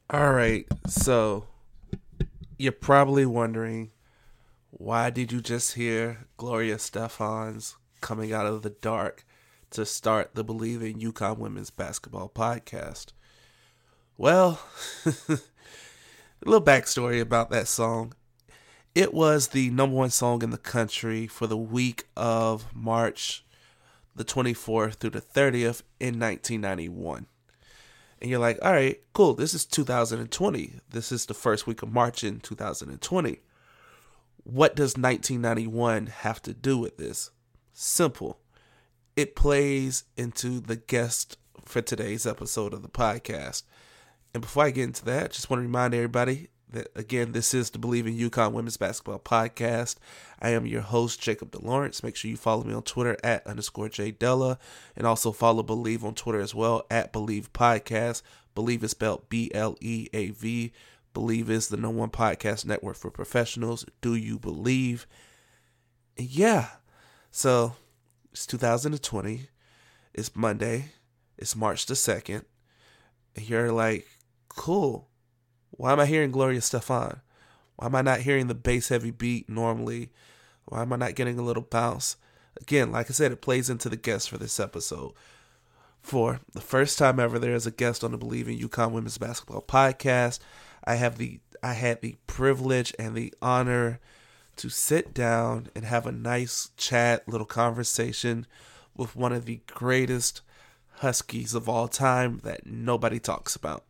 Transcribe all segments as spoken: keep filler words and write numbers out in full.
All right, so you're probably wondering, why did you just hear Gloria Stefan's Coming Out of the Dark to start the Believe in UConn Women's Basketball podcast? Well, a little backstory about that song. It was the number one song in the country for the week of March the twenty-fourth through the thirtieth in nineteen ninety-one. And you're like, all right, cool, this is two thousand twenty. This is the first week of March in two thousand twenty. What does nineteen ninety-one have to do with this? Simple. It plays into the guest for today's episode of the podcast. And before I get into that, I just want to remind everybody that, again, this is the Believe in UConn Women's Basketball Podcast. I am your host, Jacob DeLawrence. Make sure you follow me on Twitter at underscore JDella. And also follow Believe on Twitter as well, at Believe Podcast. Believe is spelled B L E A V. Believe is the number one podcast network for professionals. Do you believe? And yeah. So, it's two thousand twenty. It's Monday. It's March the second. And you're like, cool. Why am I hearing Gloria Stefan? Why am I not hearing the bass heavy beat normally? Why am I not getting a little bounce? Again, like I said, it plays into the guest for this episode. For the first time ever, there is a guest on the Believe in UConn Women's Basketball Podcast. I have the I had the privilege and the honor to sit down and have a nice chat, little conversation with one of the greatest Huskies of all time that nobody talks about.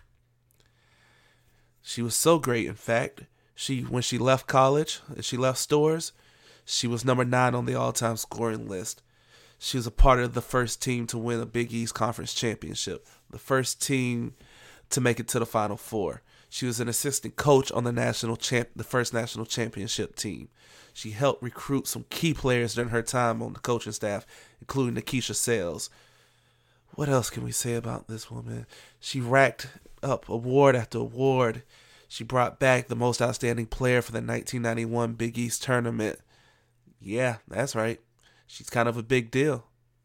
She was so great, in fact, she when she left college and she left Storrs, she was number nine on the all-time scoring list. She was a part of the first team to win a Big East Conference championship, the first team to make it to the Final Four. She was an assistant coach on the national champ, the first national championship team. She helped recruit some key players during her time on the coaching staff, including Nikisha Sales. What else can we say about this woman? She racked up award after award. She brought back the most outstanding player for the nineteen ninety-one Big East tournament. Yeah, that's right. She's kind of a big deal.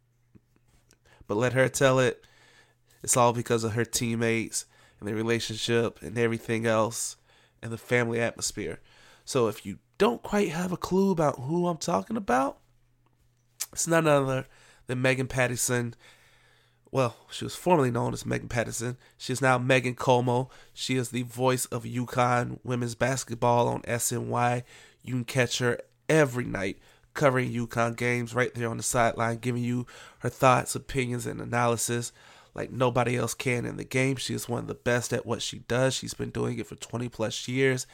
But let her tell it. It's all because of her teammates and the relationship and everything else and the family atmosphere. So if you don't quite have a clue about who I'm talking about, it's none other than Megan Pattison. Well, she was formerly known as Megan Pattison. She is now Megan Como. She is the voice of UConn women's basketball on S N Y. You can catch her every night covering UConn games right there on the sideline, giving you her thoughts, opinions, and analysis like nobody else can in the game. She is one of the best at what she does. She's been doing it for twenty plus years.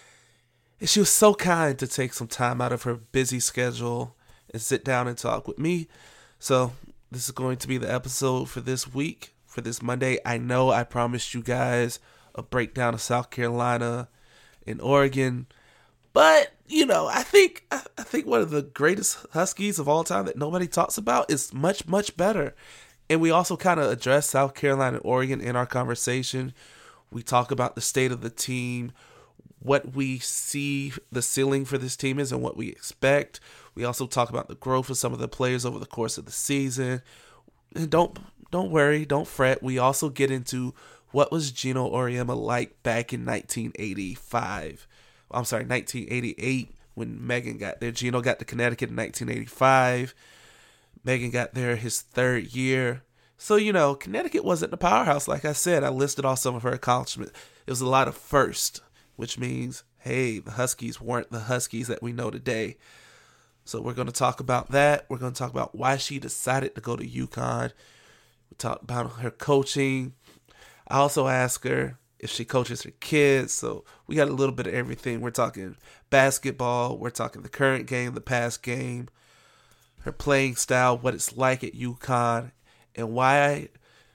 And she was so kind to take some time out of her busy schedule and sit down and talk with me. So this is going to be the episode for this week, for this Monday. I know I promised you guys a breakdown of South Carolina and Oregon, but you know, I think I think one of the greatest Huskies of all time that nobody talks about is much, much better. And we also kind of address South Carolina and Oregon in our conversation. We talk about the state of the team, what we see the ceiling for this team is and what we expect. We also talk about the growth of some of the players over the course of the season. And don't don't worry, don't fret. We also get into what was Gino Auriemma like back in nineteen eighty-five. I'm sorry, nineteen eighty-eight when Megan got there. Gino got to Connecticut in nineteen eighty-five. Megan got there his third year. So, you know, Connecticut wasn't the powerhouse. Like I said, I listed off some of her accomplishments. It was a lot of first, which means, hey, the Huskies weren't the Huskies that we know today. So we're going to talk about that. We're going to talk about why she decided to go to UConn. We talk about her coaching. I also ask her if she coaches her kids. So we got a little bit of everything. We're talking basketball. We're talking the current game, the past game, her playing style, what it's like at UConn, and why,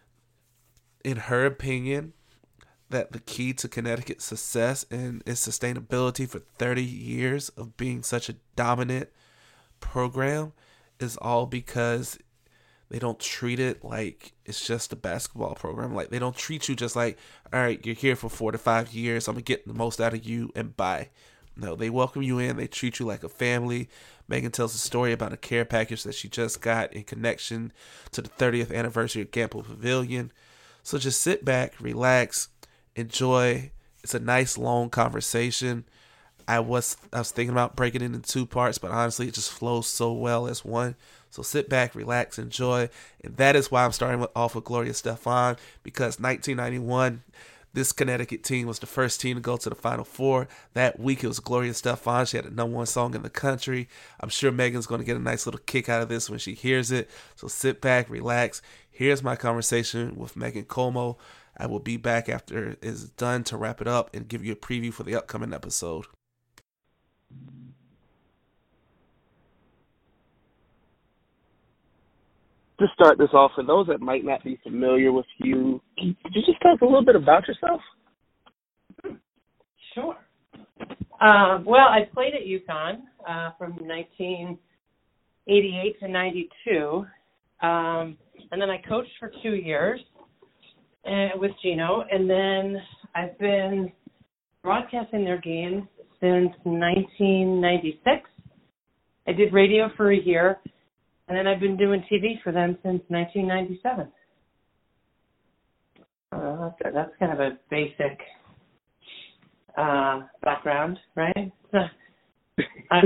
in her opinion, that the key to Connecticut's success and its sustainability for thirty years of being such a dominant program is all because they don't treat it like it's just a basketball program. Like, they don't treat you just like, all right, you're here for four to five years, I'm going to get the most out of you and bye. No, they welcome you in. They treat you like a family. Megan tells a story about a care package that she just got in connection to the thirtieth anniversary of Gamble Pavilion. So just sit back, relax, enjoy. It's a nice long conversation. I was I was thinking about breaking it into two parts, but honestly, it just flows so well as one. So sit back, relax, enjoy, and that is why I'm starting with, off with Gloria Estefan, because nineteen ninety-one, this Connecticut team was the first team to go to the Final Four. That week, it was Gloria Estefan. She had the number one song in the country. I'm sure Megan's going to get a nice little kick out of this when she hears it. So sit back, relax. Here's my conversation with Megan Como. I will be back after it's done to wrap it up and give you a preview for the upcoming episode. To start this off, for those that might not be familiar with you, could you just talk a little bit about yourself? Sure. Uh, well, I played at UConn uh, from nineteen eighty-eight to ninety-two, um, and then I coached for two years uh, with Gino, and then I've been broadcasting their games since nineteen ninety-six. I did radio for a year. And then I've been doing T V for them since nineteen ninety-seven. Uh, that's, that's kind of a basic uh, background, right? uh,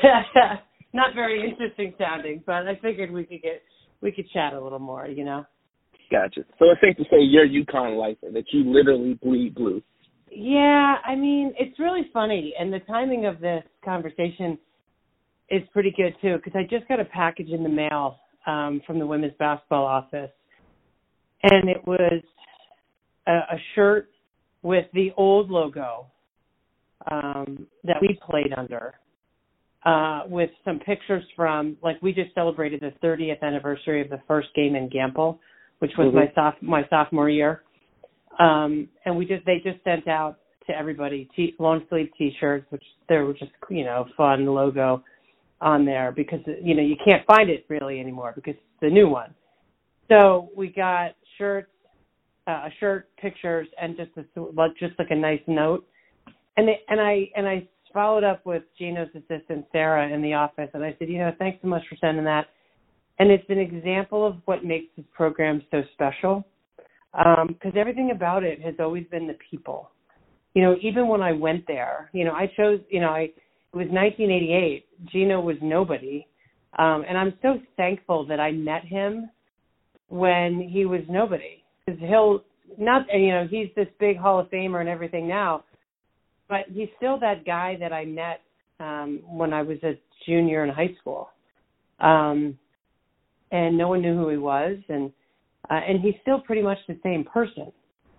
not very interesting sounding, but I figured we could get we could chat a little more, you know. Gotcha. So it's safe to say you're UConn lifer, that you literally bleed blue. Yeah, I mean, it's really funny, and the timing of this conversation is pretty good, too, because I just got a package in the mail um, from the women's basketball office, and it was a, a shirt with the old logo um, that we played under, uh, with some pictures from, like, we just celebrated the thirtieth anniversary of the first game in Gamble, which was mm-hmm. my, soph- my sophomore year, um, and we just they just sent out to everybody t- long sleeve T-shirts, which they were just, you know, fun logo on there because, you know, you can't find it really anymore because it's the new one. So we got shirts, uh, a shirt, pictures, and just a, just like a nice note. And they, and I and I followed up with Gino's assistant Sarah in the office, and I said, you know, thanks so much for sending that. And it's an example of what makes this program so special, because um, everything about it has always been the people. You know, even when I went there, you know, I chose, you know, I. It was nineteen eighty-eight. Gino was nobody. Um, and I'm so thankful that I met him when he was nobody. Because he'll, not, you know, he's this big Hall of Famer and everything now, but he's still that guy that I met um, when I was a junior in high school. Um, and no one knew who he was. And, uh, and he's still pretty much the same person.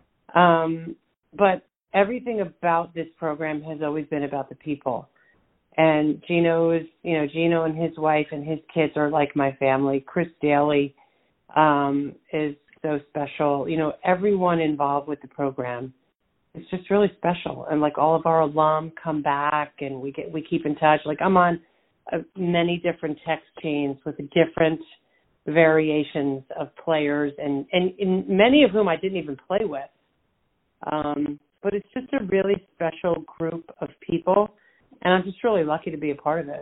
Um, but everything about this program has always been about the people. And Gino is, you know, Gino and his wife and his kids are like my family. Chris Daly um, is so special. You know, everyone involved with the program, it's just really special. And like all of our alum come back, and we get we keep in touch. Like I'm on uh, many different text chains with different variations of players, and, and, and many of whom I didn't even play with. Um, but it's just a really special group of people. And I'm just really lucky to be a part of it.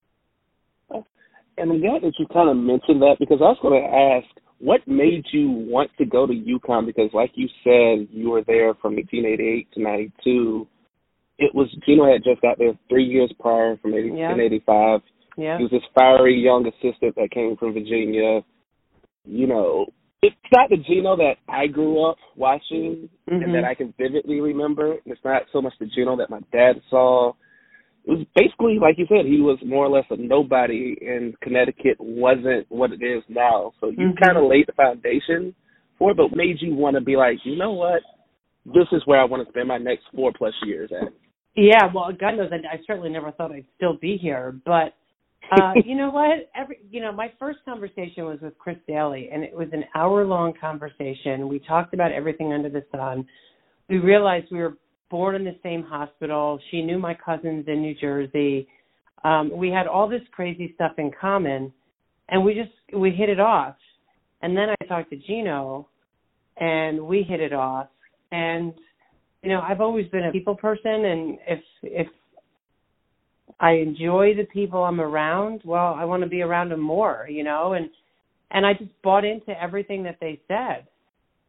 And I'm glad that you kind of mentioned that, because I was going to ask, what made you want to go to UConn? Because like you said, you were there from nineteen eighty-eight to ninety-two. It was, Gino had just got there three years prior from eighty, yeah. in eighty-five. Yeah. He was this fiery young assistant that came from Virginia. You know, it's not the Gino that I grew up watching mm-hmm. and that I can vividly remember. It's not so much the Gino that my dad saw. It was basically, like you said, he was more or less a nobody, and Connecticut wasn't what it is now. So you mm-hmm. kind of laid the foundation for it, but made you want to be like, you know what, this is where I want to spend my next four plus years at. Yeah, well, God knows, I, I certainly never thought I'd still be here. But uh, you know what? Every you know, my first conversation was with Chris Daly, and it was an hour-long conversation. We talked about everything under the sun. We realized we were born in the same hospital. She knew my cousins in New Jersey. Um, we had all this crazy stuff in common, and we just, we hit it off. And then I talked to Gino, and we hit it off. And, you know, I've always been a people person, and if if I enjoy the people I'm around, well, I want to be around them more, you know, and, and I just bought into everything that they said.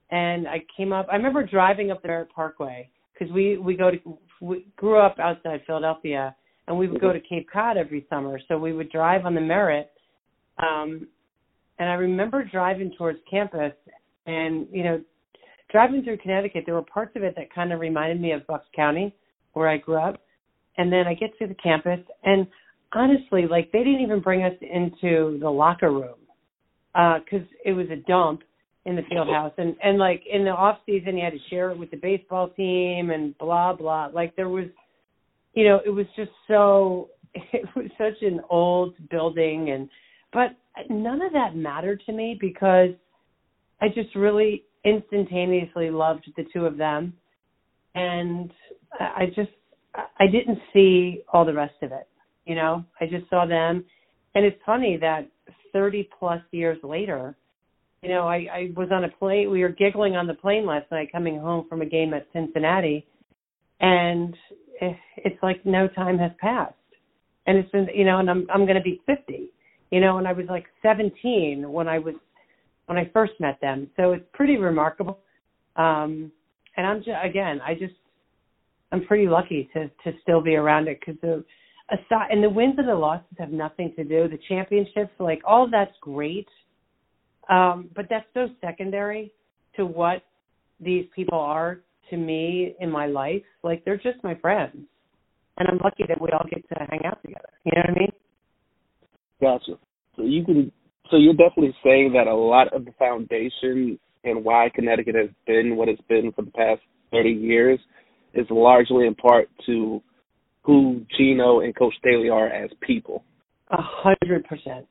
and I came up. I remember driving up the Merritt Parkway because we we go to we grew up outside Philadelphia, and we would go to Cape Cod every summer. So we would drive on the Merritt, um, and I remember driving towards campus, and you know, driving through Connecticut, there were parts of it that kind of reminded me of Bucks County, where I grew up. And then I get to the campus, and honestly, like, they didn't even bring us into the locker room because uh, it was a dump in the field house. And, and, like, in the off season, you had to share it with the baseball team and blah, blah. Like, there was, you know, it was just so, it was such an old building. And but none of that mattered to me because I just really instantaneously loved the two of them. And I just, I didn't see all the rest of it, you know. I just saw them. And it's funny that thirty plus years later, you know, I, I was on a plane. We were giggling on the plane last night coming home from a game at Cincinnati. And it's like no time has passed. And it's been, you know, and I'm I'm going to be fifty, you know, and I was like seventeen when I was, when I first met them. So it's pretty remarkable. Um, and I'm just, again, I just, I'm pretty lucky to, to still be around it because the aside, and the wins and the losses have nothing to do. The championships, like all of that's great, um, but that's so secondary to what these people are to me in my life. Like they're just my friends, and I'm lucky that we all get to hang out together. You know what I mean? Gotcha. So you can, so you're definitely saying that a lot of the foundation and why Connecticut has been what it's been for the past thirty years is largely in part to who Gino and Coach Staley are as people. A hundred percent.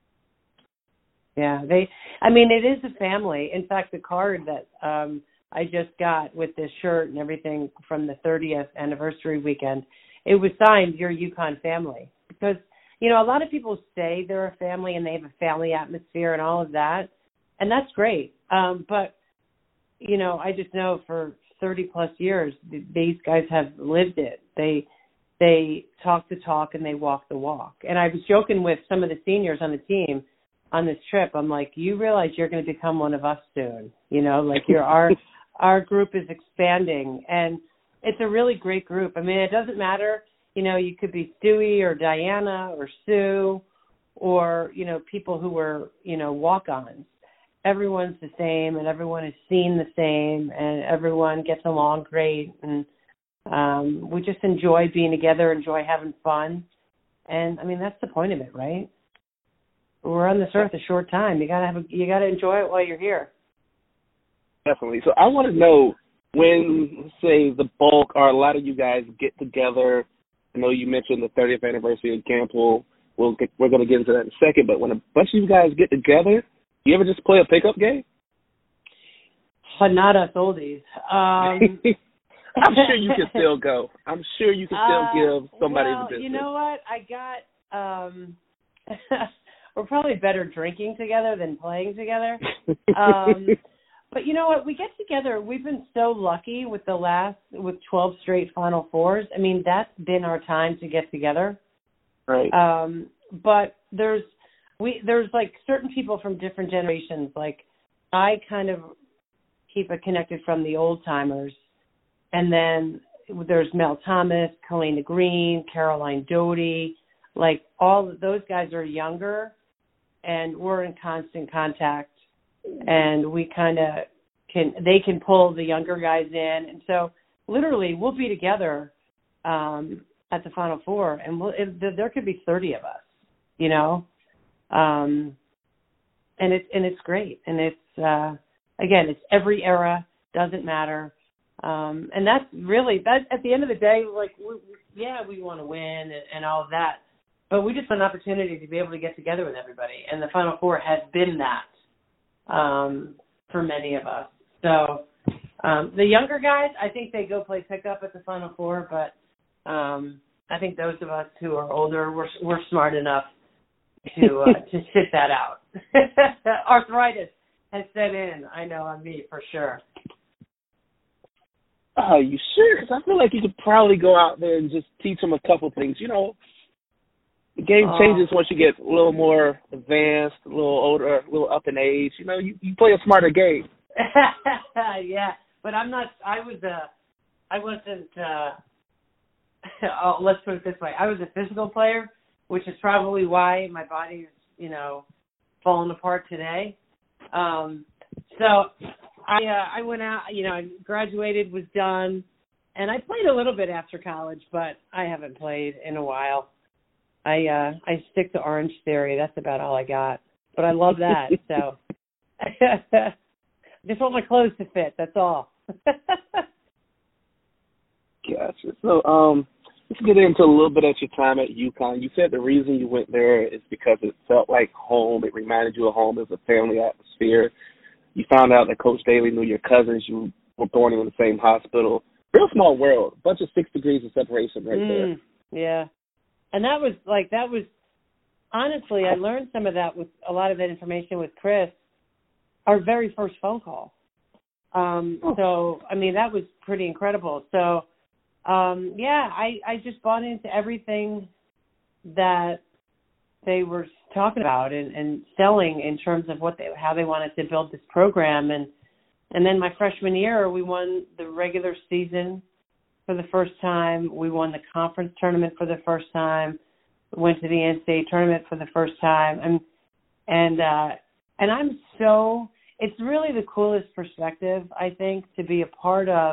Yeah, they. I mean, it is a family. In fact, the card that um, I just got with this shirt and everything from the thirtieth anniversary weekend, it was signed "Your UConn Family" because you know a lot of people say they're a family and they have a family atmosphere and all of that, and that's great. Um, but you know, I just know for thirty plus years, these guys have lived it. They they talk the talk and they walk the walk. And I was joking with some of the seniors on the team on this trip. I'm like, you realize you're going to become one of us soon. You know, like you're our our group is expanding, and it's a really great group. I mean, it doesn't matter. You know, you could be Stewie or Diana or Sue, or you know, people who were you know walk-ons. Everyone's the same, and everyone is seen the same, and everyone gets along great, and um, we just enjoy being together, enjoy having fun, and I mean that's the point of it, right? We're on this earth a short time. You gotta have, a, you gotta enjoy it while you're here. Definitely. So I want to know when, say, the bulk or a lot of you guys get together. I know you mentioned the thirtieth anniversary of Campbell. We'll get, we're going to get into that in a second, but when a bunch of you guys get together, you ever just play a pickup game? But not us oldies. Um, I'm sure you can still go. I'm sure you can still uh, give somebody well, the business. You know what? I got. Um, we're probably better drinking together than playing together. Um, but you know what? We get together. We've been so lucky with the last with twelve straight Final Fours. I mean, that's been our time to get together. Right. Um, but there's. We there's like certain people from different generations. Like I kind of keep it connected from the old timers, and then there's Mel Thomas, Kalina Green, Caroline Doty. Like all of those guys are younger, and we're in constant contact, and we kind of can they can pull the younger guys in, and so literally we'll be together um, at the Final Four, and we'll, it, there could be thirty of us, you know. Um, and it's, and it's great. And it's, uh, again, it's every era, doesn't matter. Um, and that's really, that at the end of the day, like, we, yeah, we want to win and, and all of that, but we just want an opportunity to be able to get together with everybody. And the Final Four has been that, um, for many of us. So, um, the younger guys, I think they go play pickup at the Final Four, but, um, I think those of us who are older, we're, we're smart enough to uh, to sit that out. Arthritis has set in, I know, on me for sure. Are you sure? Because I feel like you could probably go out there and just teach them a couple things. You know, the game uh, changes once you get a little more advanced, a little older, a little up in age. You know, you, you play a smarter game. Yeah, but I'm not. I was a. I wasn't. Uh, oh, let's put it this way. I was a physical player, which is probably why my body's, you know, falling apart today. Um, so I uh, I went out. You know, I graduated, was done, and I played a little bit after college, but I haven't played in a while. I uh, I stick to Orange Theory. That's about all I got. But I love that. So just want my clothes to fit. That's all. Gotcha. So um, let's get into a little bit of your time at UConn. You said the reason you went there is because it felt like home. It reminded you of home. It was a family atmosphere. You found out that Coach Daly knew your cousins. You were born in the same hospital. Real small world. Bunch of six degrees of separation right mm, there. Yeah. And that was like, that was, honestly, I learned some of that with a lot of that information with Chris, our very first phone call. Um, oh. So, I mean, that was pretty incredible. So, um, yeah, I, I just bought into everything that they were talking about and, and selling in terms of what they, how they wanted to build this program. And, and then my freshman year, we won the regular season for the first time. We won the conference tournament for the first time. We went to the N C A A tournament for the first time. And, and, uh, and I'm so, it's really the coolest perspective, I think, to be a part of,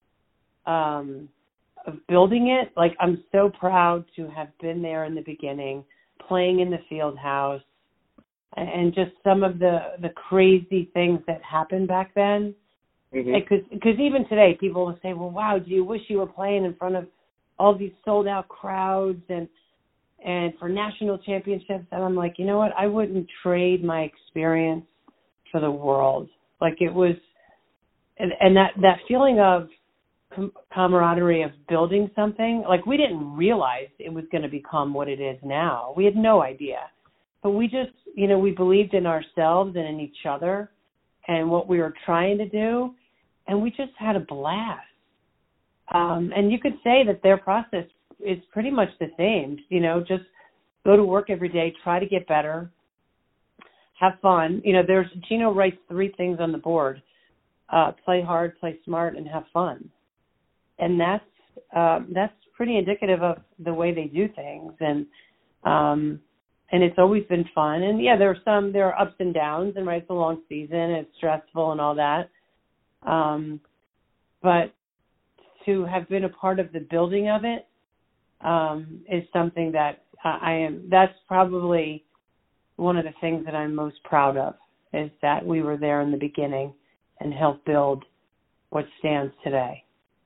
um, of building it. Like, I'm so proud to have been there in the beginning, playing in the field house, and just some of the, the crazy things that happened back then. Because mm-hmm. even today, people will say, well, wow, do you wish you were playing in front of all these sold-out crowds and and for national championships? And I'm like, you know what? I wouldn't trade my experience for the world. Like, it was, and, and that, that feeling of com- camaraderie of building something, like, we didn't realize it was going to become what it is now. We had no idea. But we just, you know, we believed in ourselves and in each other and what we were trying to do, and we just had a blast. Um, and you could say that their process is pretty much the same. You know, just go to work every day, try to get better, have fun. You know, there's Gino writes three things on the board: uh, play hard, play smart, and have fun. And that's uh, that's pretty indicative of the way they do things. And um, and it's always been fun. And yeah, there are some there are ups and downs, and right, it's a long season, it's stressful and all that. Um, but to have been a part of the building of it um, is something that uh, I am. That's probably one of the things that I'm most proud of, is that we were there in the beginning and helped build what stands today.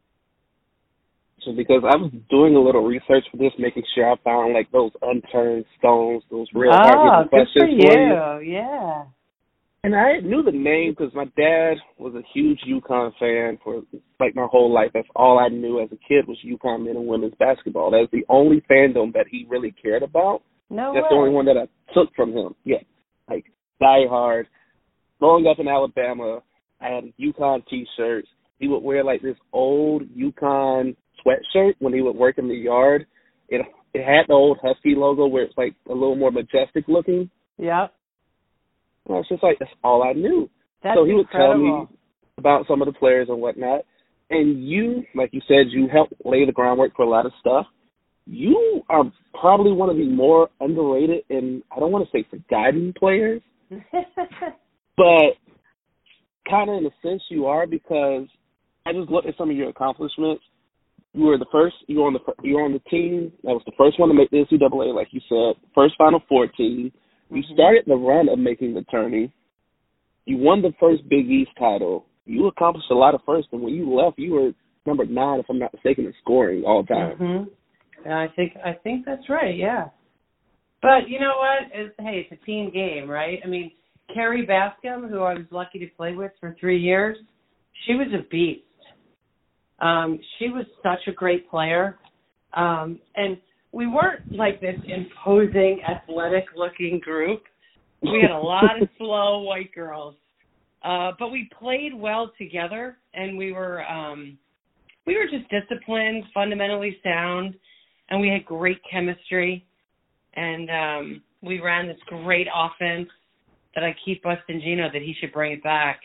So because I was doing a little research for this, making sure I found like those unturned stones, those real oh, hard-hitting questions for you. for you. Yeah. And I knew the name because my dad was a huge UConn fan for like my whole life. That's all I knew as a kid was UConn men and women's basketball. That's the only fandom that he really cared about. No That's way. the only one that I took from him. Yeah, like die hard. Growing up in Alabama, I had UConn T-shirts. He would wear like this old UConn sweatshirt when he would work in the yard. It it had the old Husky logo where it's like a little more majestic looking. Yep. And I was just like, that's all I knew. That's so he would incredible. tell me about some of the players and whatnot. And you, like you said, you helped lay the groundwork for a lot of stuff. You are probably one of the more underrated and I don't want to say forgotten players, but kind of in a sense you are, because I just looked at some of your accomplishments. You were the first. You were on the you were on the team that was the first one to make the N C double A, like you said. First Final Four team. You mm-hmm. started the run of making the tourney. You won the first Big East title. You accomplished a lot of firsts, and when you left, you were number nine, if I'm not mistaken, in scoring all time. Mm-hmm. I think I think that's right. Yeah. But you know what? It's, hey, it's a team game, right? I mean, Carrie Bascom, who I was lucky to play with for three years, she was a beast. Um, she was such a great player. Um, and we weren't like this imposing, athletic-looking group. We had a lot of slow white girls. Uh, but we played well together, and we were um, we were just disciplined, fundamentally sound, and we had great chemistry. And um, we ran this great offense that I keep busting Gino that he should bring it back.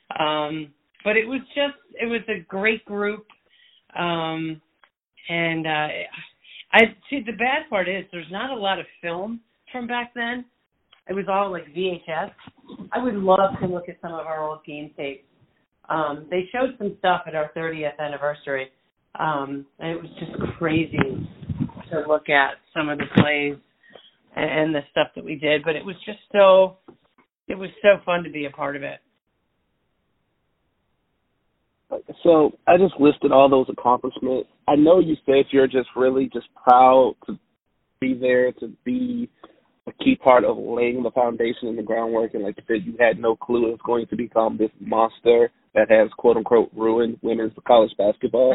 Um, but it was just, it was a great group. Um, and uh, I see the bad part is there's not a lot of film from back then. It was all like V H S. I would love to look at some of our old game tapes. Um, they showed some stuff at our thirtieth anniversary, um, and it was just crazy to look at some of the plays and, and the stuff that we did. But it was just so, it was so fun to be a part of it. So I just listed all those accomplishments. I know you said you're just really just proud to be there, to be a key part of laying the foundation and the groundwork. And like you said, you had no clue it was going to become this monster that has, quote unquote, ruined women's college basketball.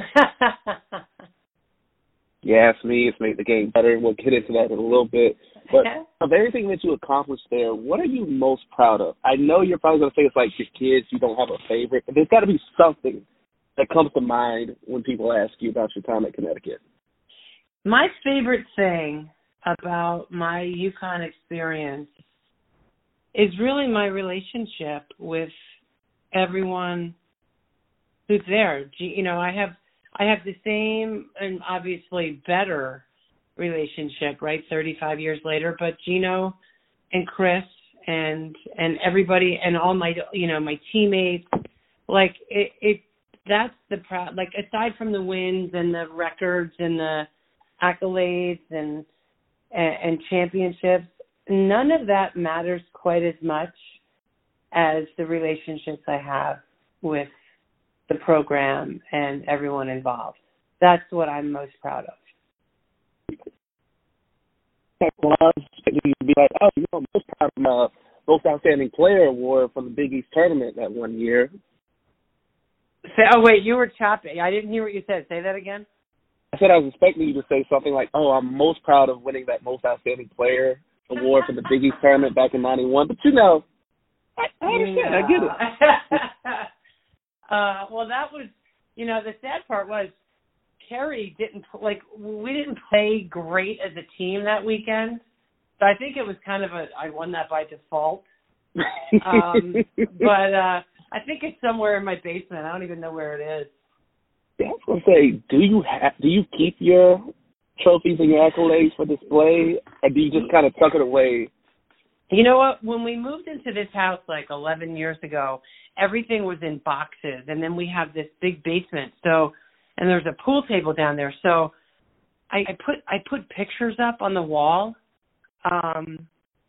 You asked me, it's made the game better, and we'll get into that in a little bit. But of everything that you accomplished there, what are you most proud of? I know you're probably going to say it's like your kids, you don't have a favorite, but there's got to be something that comes to mind when people ask you about your time at Connecticut. My favorite thing about my UConn experience is really my relationship with everyone who's there. You know, I have I have the same and obviously better relationship, right, thirty-five years later, but Gino and Chris and and everybody and all my, you know, my teammates, like it, it that's the proud, like aside from the wins and the records and the accolades and, and and championships, none of that matters quite as much as the relationships I have with the program and everyone involved. That's what I'm most proud of. You'd be like, oh, you know, I'm most proud of my most outstanding player award from the Big East tournament that one year. Say, oh, wait, you were choppy. I didn't hear what you said. Say that again. I said I was expecting you to say something like, oh, I'm most proud of winning that most outstanding player award for the Big East tournament back in ninety-one. But, you know, I, I understand. Yeah. I get it. uh, well, that was, you know, the sad part was Kerry didn't, like, we didn't play great as a team that weekend. So I think it was kind of a, I won that by default. um, but uh, I think it's somewhere in my basement. I don't even know where it is. Yeah, I was gonna say, do you have, do you keep your trophies and your accolades for display, or do you just kind of tuck it away? You know what? When we moved into this house like eleven years ago, everything was in boxes, and then we have this big basement. So, and there's a pool table down there. So, I, I put I put pictures up on the wall, um,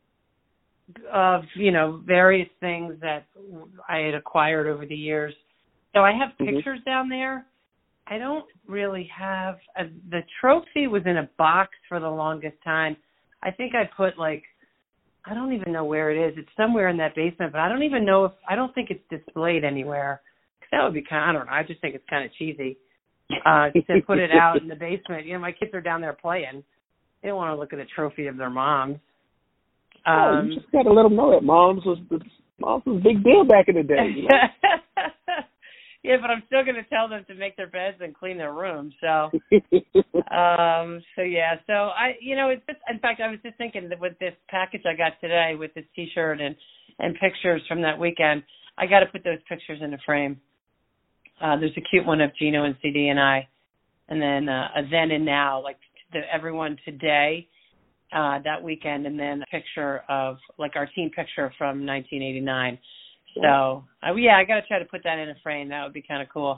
of you know various things that I had acquired over the years. So I have pictures mm-hmm. down there. I don't really have a, the trophy was in a box for the longest time. I think I put like, I don't even know where it is. It's somewhere in that basement, but I don't even know if, I don't think it's displayed anywhere. Cause that would be kind of, I don't know. I just think it's kind of cheesy uh, to put it out in the basement. You know, my kids are down there playing. They don't want to look at a trophy of their moms. Um, oh, you just got to let them know that mom's was, mom's was a big deal back in the day. You know? Yeah, but I'm still going to tell them to make their beds and clean their rooms. So, um, so yeah. So I, you know, it's just, in fact, I was just thinking that with this package I got today with this T-shirt and and pictures from that weekend, I got to put those pictures in a frame. Uh, there's a cute one of Gino and C D and I, and then uh, a then and now, like the, everyone today, uh, that weekend, and then a picture of like our team picture from nineteen eighty-nine. So, uh, yeah, I got to try to put that in a frame. That would be kind of cool.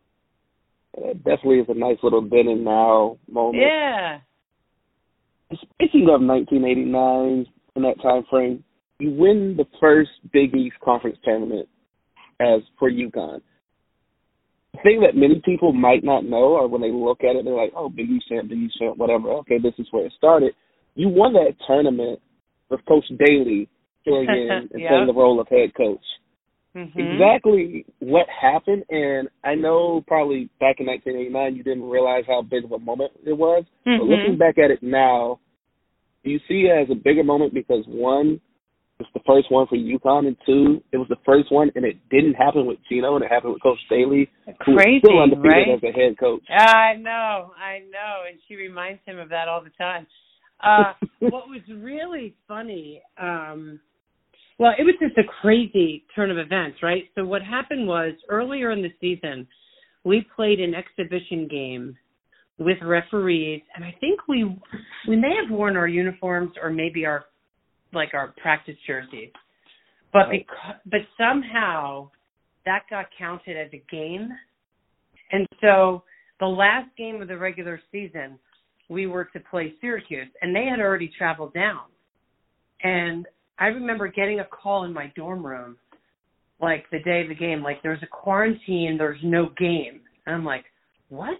It definitely is a nice little then and now moment. Yeah. Speaking of nineteen eighty-nine, in that time frame, you win the first Big East Conference tournament as for UConn. The thing that many people might not know, or when they look at it, they're like, oh, Big East champ, Big East champ, whatever. Okay, this is where it started. You won that tournament with Coach Daly filling in and yep. playing the role of head coach. Mm-hmm. Exactly what happened, and I know probably back in nineteen eighty-nine you didn't realize how big of a moment it was, mm-hmm. but looking back at it now, do you see it as a bigger moment because, one, it's the first one for UConn, and two, it was the first one, and it didn't happen with Gino, and it happened with Coach Daly, who Crazy, is still undefeated right? as a head coach. I know, I know, and she reminds him of that all the time. Uh, what was really funny, um, Well, it was just a crazy turn of events, right? So what happened was earlier in the season, we played an exhibition game with referees, and I think we we may have worn our uniforms or maybe our like our practice jerseys, but because, but somehow that got counted as a game, and so the last game of the regular season we were to play Syracuse, and they had already traveled down, and I remember getting a call in my dorm room, like the day of the game, like there's a quarantine, there's no game. And I'm like, what?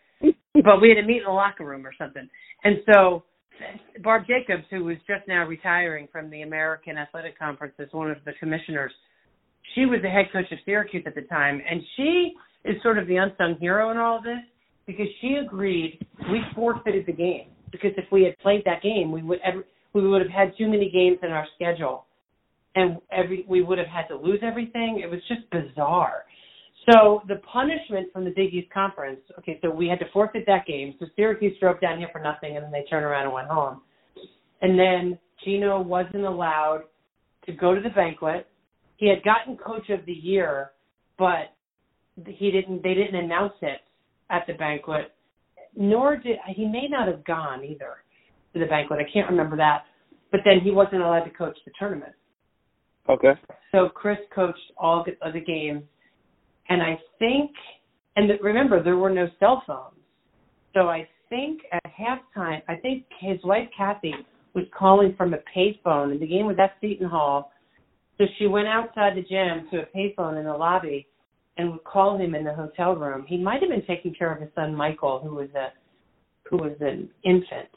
But we had to meet in the locker room or something. And so Barb Jacobs, who was just now retiring from the American Athletic Conference as one of the commissioners, she was the head coach of Syracuse at the time. And she is sort of the unsung hero in all of this because she agreed we forfeited the game. Because if we had played that game, we would every, we would have had too many games in our schedule. And every we would have had to lose everything. It was just bizarre. So the punishment from the Big East Conference, okay, so we had to forfeit that game. So Syracuse drove down here for nothing, and then they turned around and went home. And then Gino wasn't allowed to go to the banquet. He had gotten Coach of the Year, but he didn't. They didn't announce it at the banquet. Nor did he may not have gone either to the banquet. I can't remember that. But then he wasn't allowed to coach the tournament. Okay. So Chris coached all of the games. And I think, and remember, there were no cell phones. So I think at halftime, I think his wife, Kathy, was calling from a payphone, and the game was at Seton Hall. So she went outside the gym to a payphone in the lobby and would call him in the hotel room. He might have been taking care of his son, Michael, who was a who was an infant.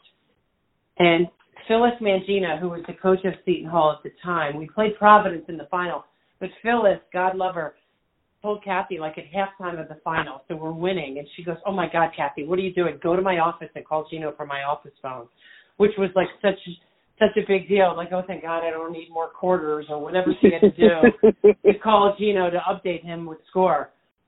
And Phyllis Mangina, who was the coach of Seton Hall at the time, we played Providence in the final. But Phyllis, God love her, told Kathy, like at halftime of the final, so we're winning, and she goes, oh my God, Kathy, what are you doing? Go to my office and call Gino from my office phone, which was like such such a big deal. Like, oh, thank God I don't need more quarters or whatever she had to do to call Gino to update him with score.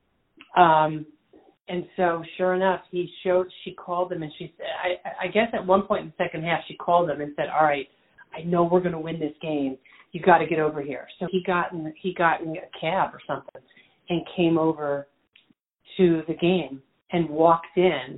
Um, and so sure enough, he showed, she called him, and she said, I, I guess at one point in the second half, she called him and said, all right, I know we're going to win this game. You got to get over here. So he got in, he got in a cab or something and came over to the game and walked in.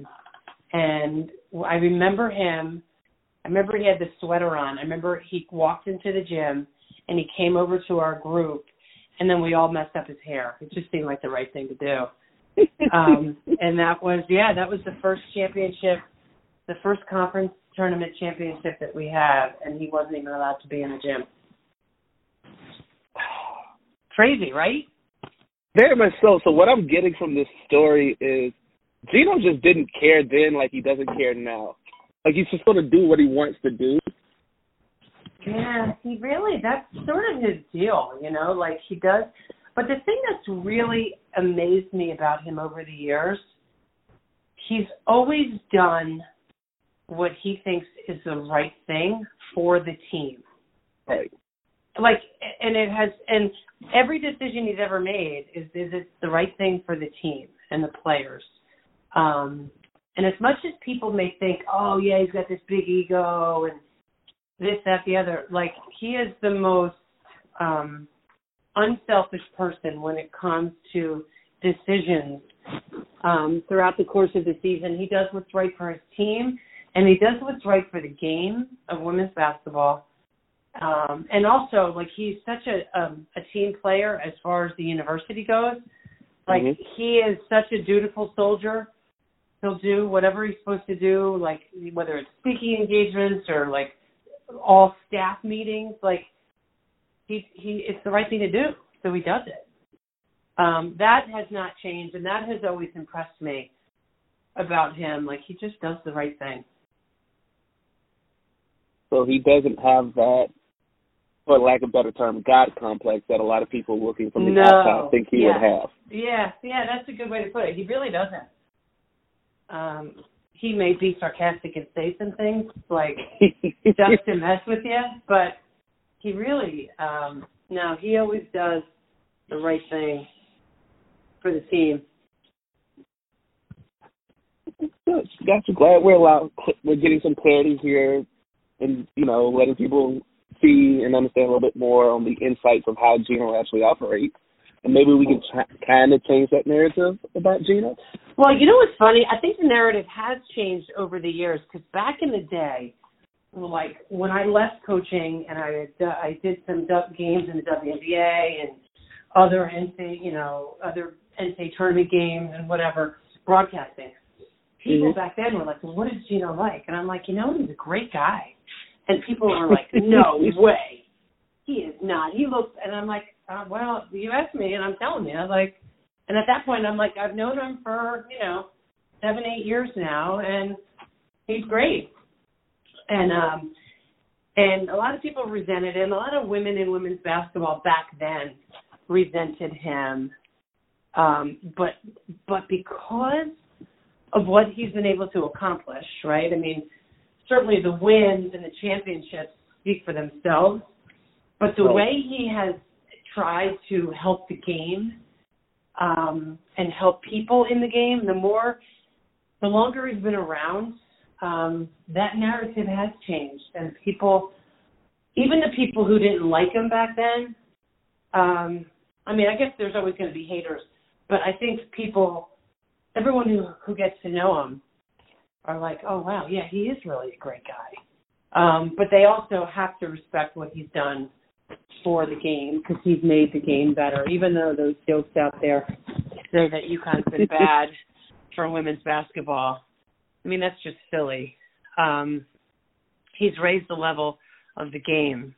And I remember him, I remember he had the sweater on. I remember he walked into the gym and he came over to our group, and then we all messed up his hair. It just seemed like the right thing to do. um, and that was, yeah, that was the first championship, the first conference tournament championship that we had, and he wasn't even allowed to be in the gym. Crazy, right? Very much so. So what I'm getting from this story is Gino just didn't care then like he doesn't care now. Like he's just going to do what he wants to do. Yeah, he really, that's sort of his deal, you know, like he does. But the thing that's really amazed me about him over the years, he's always done what he thinks is the right thing for the team. Right. Like, and it has, and every decision he's ever made is, is it the right thing for the team and the players. Um, and as much as people may think, oh yeah, he's got this big ego and this, that, the other, like he is the most um, unselfish person when it comes to decisions um, throughout the course of the season. He does what's right for his team, and he does what's right for the game of women's basketball. Um, and also, like, he's such a, um, a team player as far as the university goes. Like, mm-hmm. he is such a dutiful soldier. He'll do whatever he's supposed to do, like, whether it's speaking engagements or, like, all staff meetings. Like, he, he it's the right thing to do, so he does it. Um, that has not changed, and that has always impressed me about him. Like, he just does the right thing. So he doesn't have that, for lack of a better term, God complex that a lot of people looking from the no. outside think he yeah. would have. Yeah, yeah, that's a good way to put it. He really doesn't. Um, he may be sarcastic and say some things, like, just to mess with you, but he really, um, no, he always does the right thing for the team. Good. Gotcha. Glad we're allowed, we're getting some clarity here and, you know, letting people see and understand a little bit more on the insights of how Gino actually operates. And maybe we can ch- kind of change that narrative about Gino. Well, you know what's funny? I think the narrative has changed over the years, because back in the day, like when I left coaching and I had, I did some games in the W N B A and other N C A A, you know, other N C A A tournament games and whatever, broadcasting. People mm-hmm. back then were like, well, what is Gino like? And I'm like, you know, he's a great guy. And people were like, no way. He is not. He looks, and I'm like, uh, well, you asked me, and I'm telling you. Like, and at that point, I'm like, I've known him for, you know, seven, eight years now, and he's great. And um, and a lot of people resented him. A lot of women in women's basketball back then resented him. Um, but but because of what he's been able to accomplish, right? I mean, certainly the wins and the championships speak for themselves. But the way he has tried to help the game um, and help people in the game, the more, the longer he's been around, um, that narrative has changed. And people, even the people who didn't like him back then, um, I mean, I guess there's always going to be haters, but I think people, everyone who, who gets to know him are like, oh, wow, yeah, he is really a great guy. Um, but they also have to respect what he's done for the game, because he's made the game better, even though those jokes out there say that UConn's been bad for women's basketball. I mean, that's just silly. Um, he's raised the level of the game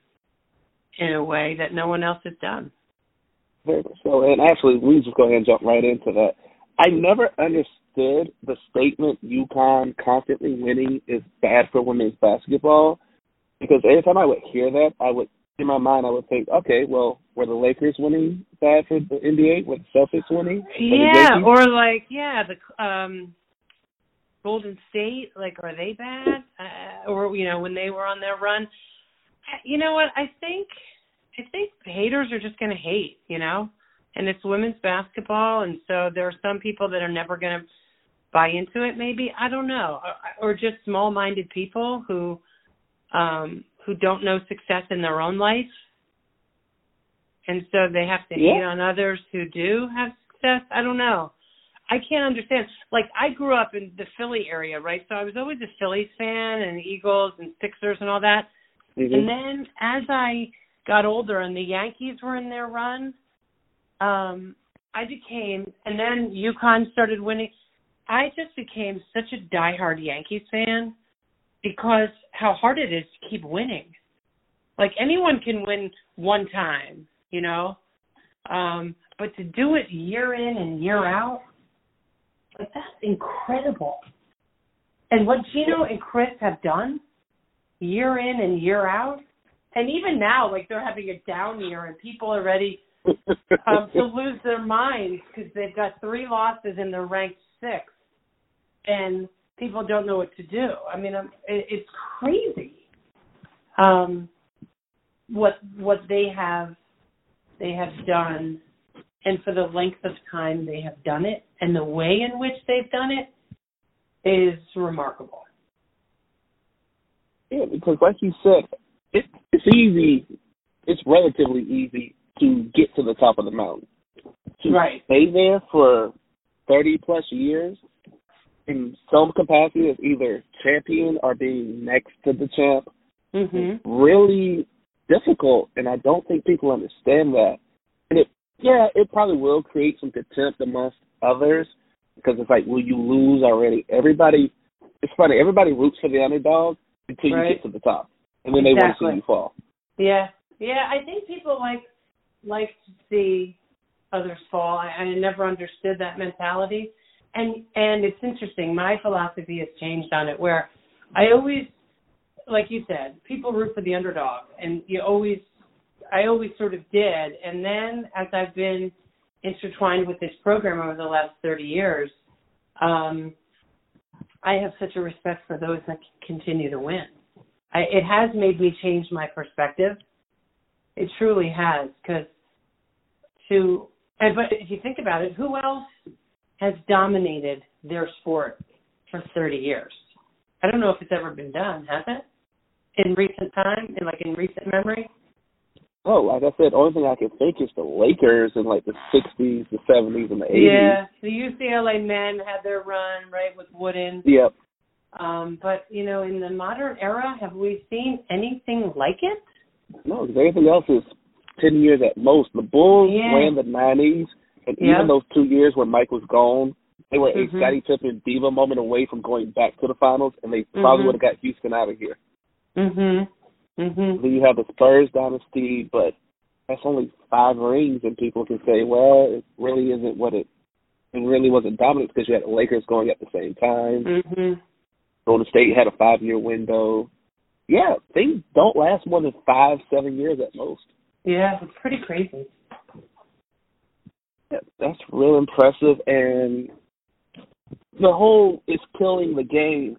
in a way that no one else has done. Very much so. And actually, we just go ahead and jump right into that. I never understood the statement UConn constantly winning is bad for women's basketball, because every time I would hear that, I would, in my mind, I would think, okay, well, were the Lakers winning bad for the N B A? Were the Celtics winning? Yeah, or like, yeah, the um, Golden State, like, are they bad? Uh, or, you know, when they were on their run. You know what? I think, I think haters are just going to hate, you know? And it's women's basketball, and so there are some people that are never going to buy into it, maybe. I don't know. Or, or just small-minded people who um, who don't know success in their own life. And so they have to yeah. hate on others who do have success. I don't know. I can't understand. Like, I grew up in the Philly area, right? So I was always a Phillies fan, and Eagles and Sixers and all that. Mm-hmm. And then as I got older and the Yankees were in their run, um, I became, and then UConn started winning. I just became such a diehard Yankees fan because how hard it is to keep winning. Like, anyone can win one time, you know, um, but to do it year in and year out, like, that's incredible. And what Gino and Chris have done year in and year out, and even now, like, they're having a down year and people are ready um, to lose their minds because they've got three losses and they're ranked sixth, and people don't know what to do. I mean, it, it's crazy um, what what they have they have done, and for the length of time they have done it, and the way in which they've done it is remarkable. Yeah, because like you said, it, it's easy. It's relatively easy to get to the top of the mountain. To right. stay there for thirty plus years in some capacity as either champion or being next to the champ mm-hmm. is really difficult, and I don't think people understand that. And it, yeah, it probably will create some contempt amongst others because it's like, will you lose already? Everybody, it's funny, everybody roots for the underdog until right. you get to the top, and then exactly. they want to see you fall. Yeah, yeah, I think people like like to see others fall. I, I never understood that mentality. And and it's interesting. My philosophy has changed on it, where I always, like you said, people root for the underdog, and you always, I always sort of did. And then as I've been intertwined with this program over the last thirty years, um, I have such a respect for those that can continue to win. I, it has made me change my perspective. It truly has, because to, and, but if you think about it, who else has dominated their sport for thirty years? I don't know if it's ever been done, has it? in recent time, in like in recent memory? Oh, like I said, the only thing I can think is the Lakers in like the sixties, the seventies, and the eighties. Yeah, the U C L A men had their run, right, with Wooden. Yep. Um, but, you know, in the modern era, have we seen anything like it? No, because everything else is ten years at most. The Bulls Yeah. ran the nineties, and Yeah. even those two years when Mike was gone, they were Mm-hmm. a Scottie Pippen diva moment away from going back to the finals, and they probably Mm-hmm. would have got Houston out of here. Mm-hmm. Mm-hmm. Then you have the Spurs dynasty, but that's only five rings, and people can say, well, it really isn't what it it really wasn't dominant because you had the Lakers going at the same time. Mm-hmm. Golden State had a five-year window. Yeah, things don't last more than five, seven years at most. Yeah, it's pretty crazy. Yeah, that's real impressive, and the whole is killing the game.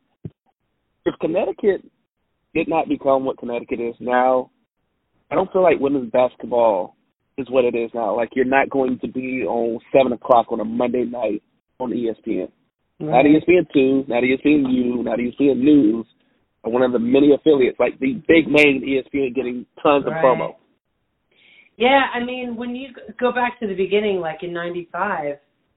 If Connecticut did not become what Connecticut is now, I don't feel like women's basketball is what it is now. Like, you're not going to be on seven o'clock on a Monday night on E S P N. Right. Not E S P N two, not E S P N U, not E S P N News, or one of the many affiliates, like the big main E S P N getting tons Right. of promo. Yeah, I mean, when you go back to the beginning, like in ninety-five,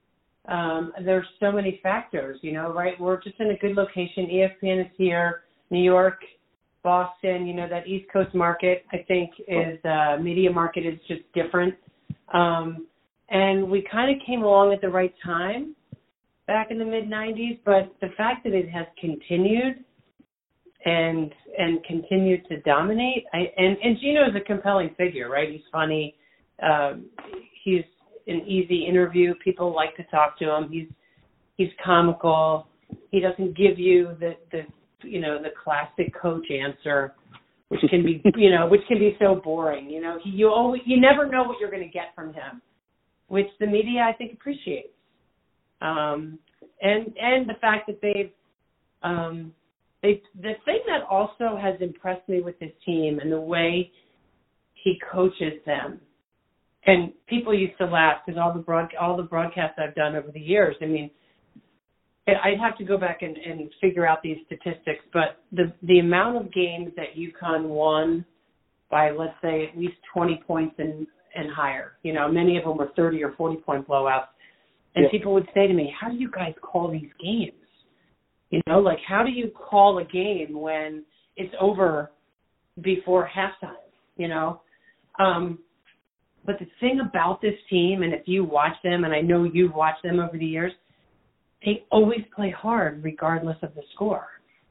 um, there's so many factors, you know, right? We're just in a good location. E S P N is here. New York, Boston, you know, that East Coast market, I think, is uh, media market is just different. Um, and we kind of came along at the right time back in the mid nineties, but the fact that it has continued and and continued to dominate, I, and, and Gino is a compelling figure, right? He's funny. Um, he's an easy interview. People like to talk to him. He's he's comical. He doesn't give you the, the you know, the classic coach answer, which can be, you know, which can be so boring. You know, he, you always, you never know what you're going to get from him, which the media, I think, appreciates. Um, and and the fact that they've, um, they the thing that also has impressed me with this team and the way he coaches them. And people used to laugh because all the broad all the broadcasts I've done over the years. I mean, I'd have to go back and, and figure out these statistics, but the the amount of games that UConn won by, let's say, at least twenty points and, and higher, you know, many of them were thirty or forty point blowouts. And yeah. People would say to me, how do you guys call these games? You know, like, how do you call a game when it's over before halftime, you know? Um, but the thing about this team, and if you watch them, and I know you've watched them over the years, they always play hard regardless of the score.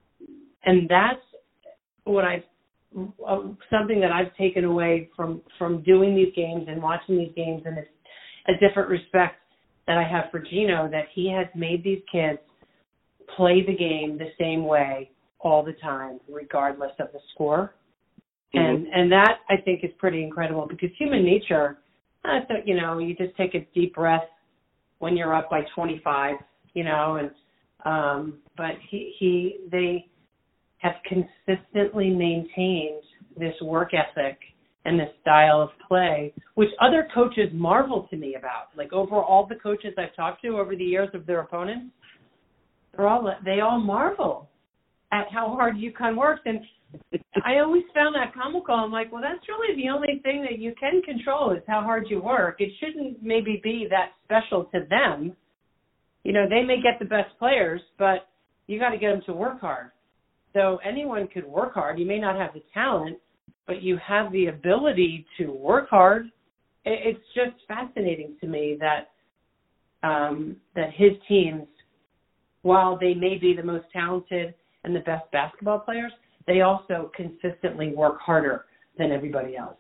And that's what I've, uh, something that I've taken away from, from doing these games and watching these games, and it's a different respect that I have for Gino, that he has made these kids play the game the same way all the time, regardless of the score. Mm-hmm. And and that, I think, is pretty incredible, because human nature, I thought, you know, you just take a deep breath when you're up by twenty-five, you know, and um, but he, he they have consistently maintained this work ethic and this style of play, which other coaches marvel to me about. Like, over all the coaches I've talked to over the years of their opponents, they're all they all marvel at how hard UConn works. And I always found that comical. I'm like, well, that's really the only thing that you can control is how hard you work. It shouldn't maybe be that special to them. You know, they may get the best players, but you got to get them to work hard. So anyone could work hard. You may not have the talent, but you have the ability to work hard. It's just fascinating to me that um, that his teams, while they may be the most talented and the best basketball players, they also consistently work harder than everybody else.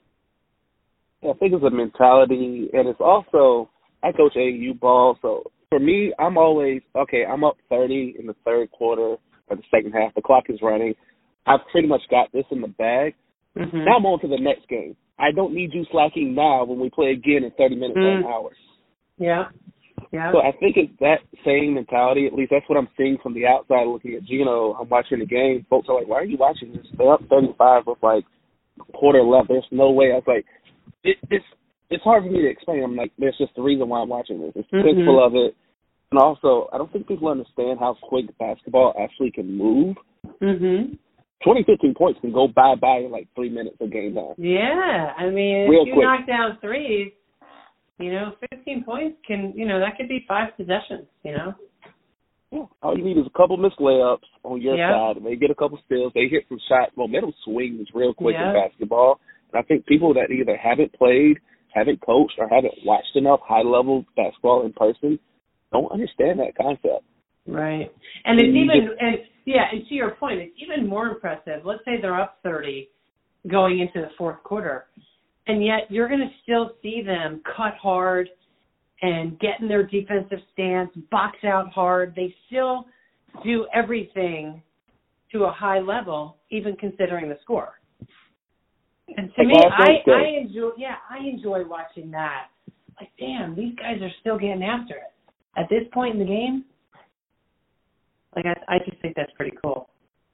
I think it's a mentality, and it's also, I coach A A U ball, so for me, I'm always, okay, I'm up thirty in the third quarter or the second half. The clock is running. I've pretty much got this in the bag. Mm-hmm. Now I'm on to the next game. I don't need you slacking now when we play again in thirty minutes mm. or an hour. Yeah. Yeah. So I think it's that same mentality. At least that's what I'm seeing from the outside looking at Gino. I'm watching the game. Folks are like, why are you watching this? They're up thirty-five with like a quarter left. There's no way. I was like, it, it's it's hard for me to explain. I'm like, there's just the reason why I'm watching this. It's the mm-hmm. principle of it. And also, I don't think people understand how quick basketball actually can move. Mm-hmm. twenty, fifteen points can go bye-bye in like three minutes of game time. Yeah, I mean, Real if you quick. knock down threes, you know, fifteen points can, you know, that could be five possessions, you know. Yeah. All you need is a couple missed layups on your Yep. side, and they get a couple steals. They hit some shots. Momentum swings real quick Yep. in basketball. And I think people that either haven't played, haven't coached, or haven't watched enough high-level basketball in person don't understand that concept. Right. And it's You even, just- and yeah, and to your point, it's even more impressive. Let's say they're up thirty going into the fourth quarter, and yet you're going to still see them cut hard and get in their defensive stance, box out hard. They still do everything to a high level, even considering the score. And to Like me, last I, night's game. I enjoy, yeah, I enjoy watching that. Like, damn, these guys are still getting after it. At this point in the game, like, I, I just think that's pretty cool.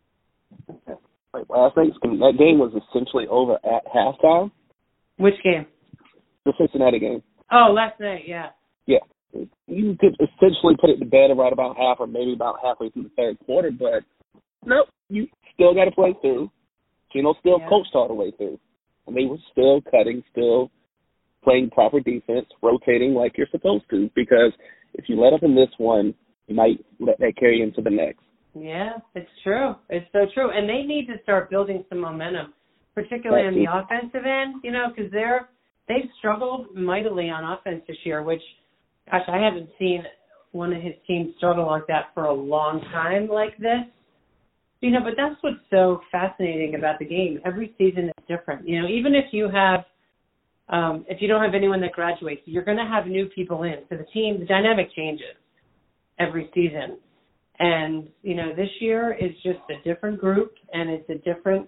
Like last night's game, that game was essentially over at halftime. Which game? The Cincinnati game. Oh, last night, yeah. Yeah. You could essentially put it to bed right about half or maybe about halfway through the third quarter, but nope, you still got to play through. Gino still Yeah. coached all the way through. And they were still cutting, still playing proper defense, rotating like you're supposed to, because if you let up in this one, you might let that carry into the next. Yeah, it's true. It's so true. And they need to start building some momentum, particularly on the offensive end, you know, because they're, they've struggled mightily on offense this year, which, gosh, I haven't seen one of his teams struggle like that for a long time like this. You know, but that's what's so fascinating about the game. Every season is different. You know, even if you have, um, if you don't have anyone that graduates, you're going to have new people in. So the team, the dynamic changes every season. And, you know, this year is just a different group, and it's a different,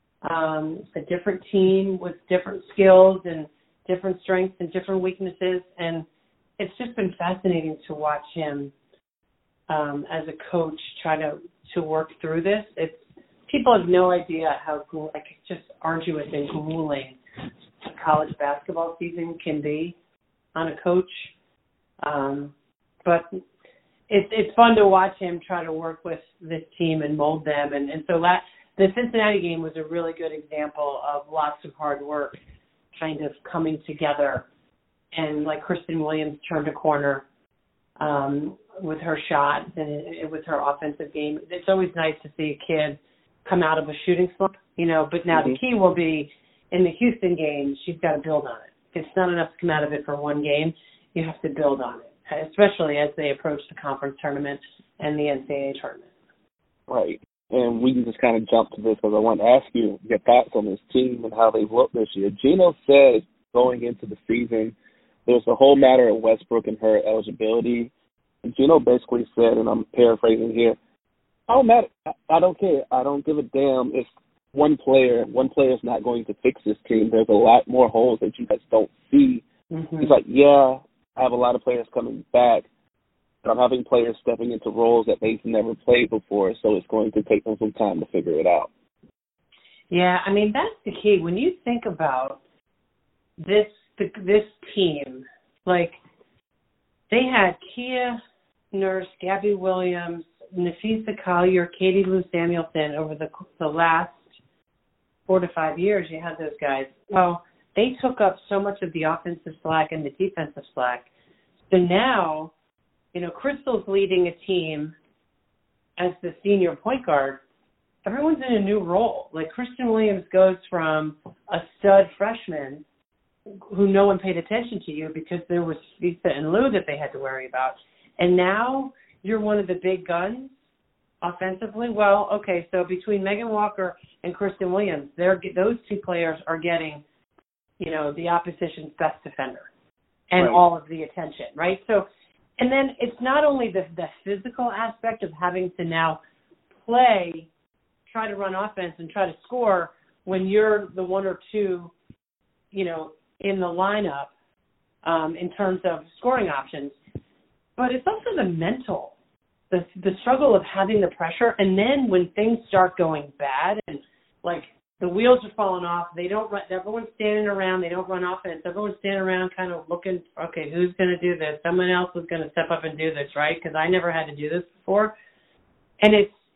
um, a different team with different skills and different strengths and different weaknesses. And it's just been fascinating to watch him um, as a coach try to, to work through this. It's people have no idea how like just arduous and grueling a college basketball season can be on a coach. Um, but it's it's fun to watch him try to work with this team and mold them. And, and so la- the Cincinnati game was a really good example of lots of hard work kind of coming together. And like Kristen Williams turned a corner um, with her shot and it, with her offensive game. It's always nice to see a kid come out of a shooting slump, you know, but now Mm-hmm. the key will be in the Houston game, she's got to build on it. It's not enough to come out of it for one game. You have to build on it, especially as they approach the conference tournament and the N C double A tournament. Right. And we can just kind of jump to this because I want to ask you your thoughts on this team and how they've looked this year. Gino said going into the season, there's a whole matter of Westbrook and her eligibility. And Gino basically said, and I'm paraphrasing here, I don't matter. I don't care. I don't give a damn if one player, one player is not going to fix this team. There's a lot more holes that you guys don't see. Mm-hmm. He's like, yeah, I have a lot of players coming back, but I'm having players stepping into roles that they've never played before, so it's going to take them some time to figure it out. Yeah, I mean, that's the key. When you think about this the, this team, like they had Kia Nurse, Gabby Williams, Nafisa Collier, Katie Lou Samuelson over the the last four to five years. You had those guys. Well, they took up so much of the offensive slack and the defensive slack. So now, you know, Crystal's leading a team as the senior point guard. Everyone's in a new role. Like Kristen Williams goes from a stud freshman who no one paid attention to you because there was Visa and Lou that they had to worry about. And now you're one of the big guns offensively. Well, okay, so between Megan Walker and Kristen Williams, they're those two players are getting, you know, the opposition's best defender and Right. all of the attention, right? So, and then it's not only the, the physical aspect of having to now play, try to run offense and try to score when you're the one or two, you know, in the lineup um, in terms of scoring options, but it's also the mental, the the struggle of having the pressure, and then when things start going bad and like the wheels are falling off, they don't run, everyone's standing around, they don't run offense, everyone's standing around kind of looking, okay, who's going to do this? Someone else is going to step up and do this, right? Because I never had to do this before. And it's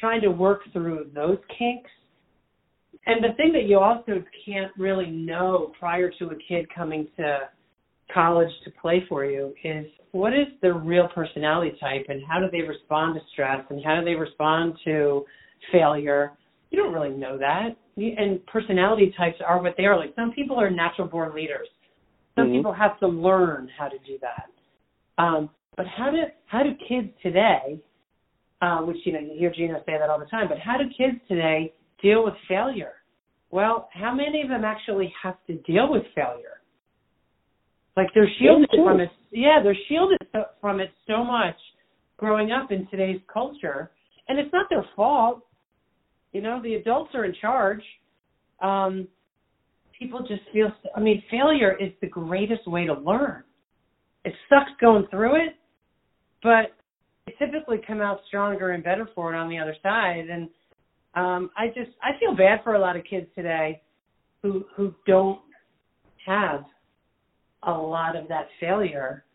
trying to work through those kinks. And the thing that you also can't really know prior to a kid coming to college to play for you is what is their real personality type and how do they respond to stress and how do they respond to failure. You don't really know that. And personality types are what they are. Like some people are natural born leaders. Some mm-hmm. people have to learn how to do that. Um, but how do how do kids today, uh, which you know you hear Gino say that all the time, but how do kids today deal with failure? Well, how many of them actually have to deal with failure? Like they're shielded from it. Yeah, they're shielded from it so much growing up in today's culture, and it's not their fault. You know, the adults are in charge. Um, people just feel, I mean, failure is the greatest way to learn. It sucks going through it, but you typically come out stronger and better for it on the other side. And um, I just, I feel bad for a lot of kids today who who don't have a lot of that failure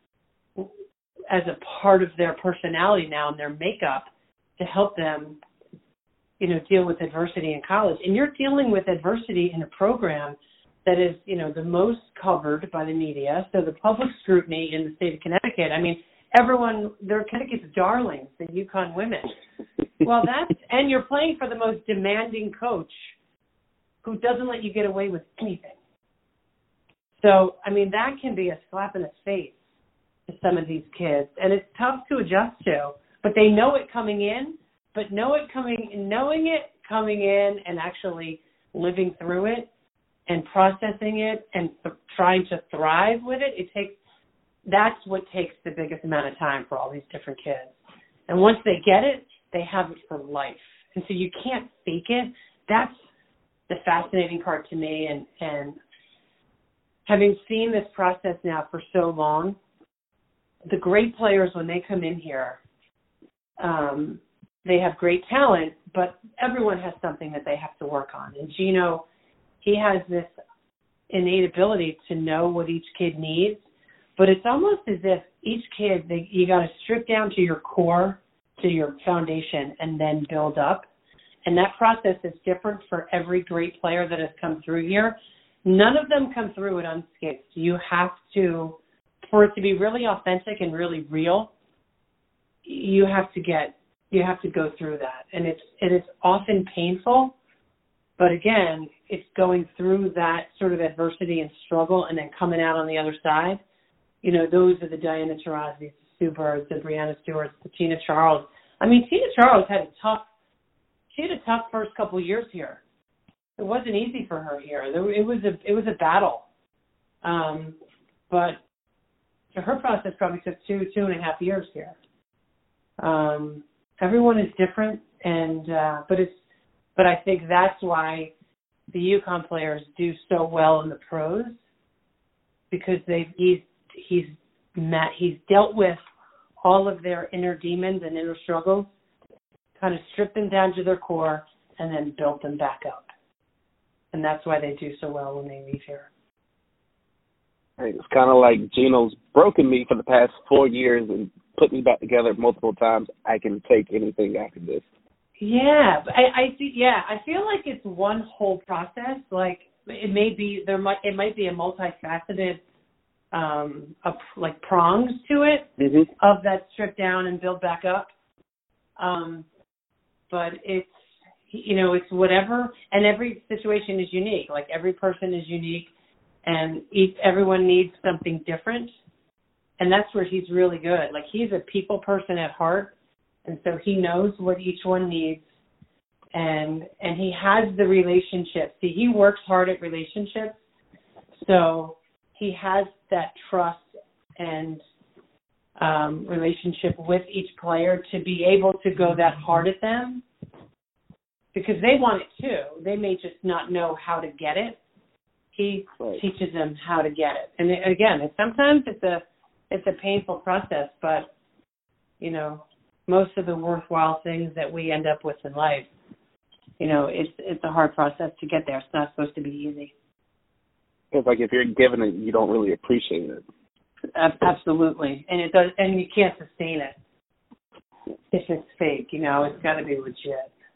as a part of their personality now and their makeup to help them, you know, deal with adversity in college. And you're dealing with adversity in a program that is, you know, the most covered by the media. So the public scrutiny in the state of Connecticut, I mean, everyone, they're Connecticut's darlings, the UConn women. Well, that's, and you're playing for the most demanding coach who doesn't let you get away with anything. So, I mean, that can be a slap in the face to some of these kids. And it's tough to adjust to, but they know it coming in. But know it coming, knowing it coming in and actually living through it and processing it and th- trying to thrive with it, it takes, that's what takes the biggest amount of time for all these different kids. And once they get it, they have it for life. And so you can't fake it. That's the fascinating part to me. And, and having seen this process now for so long, the great players, when they come in here, um, they have great talent, but everyone has something that they have to work on. And Gino, he has this innate ability to know what each kid needs, but it's almost as if each kid, they, you got to strip down to your core, to your foundation, and then build up. And that process is different for every great player that has come through here. None of them come through it unscathed. You have to, for it to be really authentic and really real, you have to get You have to go through that. And it's it is often painful, but again, it's going through that sort of adversity and struggle and then coming out on the other side. You know, those are the Diana Taurasi, the Sue Birds, the Brianna Stewarts, the Tina Charles. I mean, Tina Charles had a tough, she had a tough first couple of years here. It wasn't easy for her here. There, it was a it was a battle. Um, but her process probably took two, two and a half years here. Um Everyone is different, and uh, but it's but I think that's why the UConn players do so well in the pros, because they've he's he's met he's dealt with all of their inner demons and inner struggles, kind of stripped them down to their core, and then built them back up, and that's why they do so well when they leave here. It's kind of like Gino's broken me for the past four years and put me back together multiple times. I can take anything after this. Yeah, I, I see. Yeah, I feel like it's one whole process. Like it may be there might it might be a multifaceted, um, of, like prongs to it mm-hmm. of that strip down and build back up. Um, but it's you know it's whatever, and every situation is unique. Like every person is unique, and each, everyone needs something different. And that's where he's really good. Like he's a people person at heart, and so he knows what each one needs, and and he has the relationships. See, he works hard at relationships, so he has that trust and um, relationship with each player to be able to go that hard at them, because they want it too. They may just not know how to get it. He right. teaches them how to get it, and again, it's, sometimes it's a It's a painful process, but, you know, most of the worthwhile things that we end up with in life, you know, it's it's a hard process to get there. It's not supposed to be easy. It's like if you're given it, you don't really appreciate it. Absolutely. And it does, and you can't sustain it if it's fake, you know. It's got to be legit.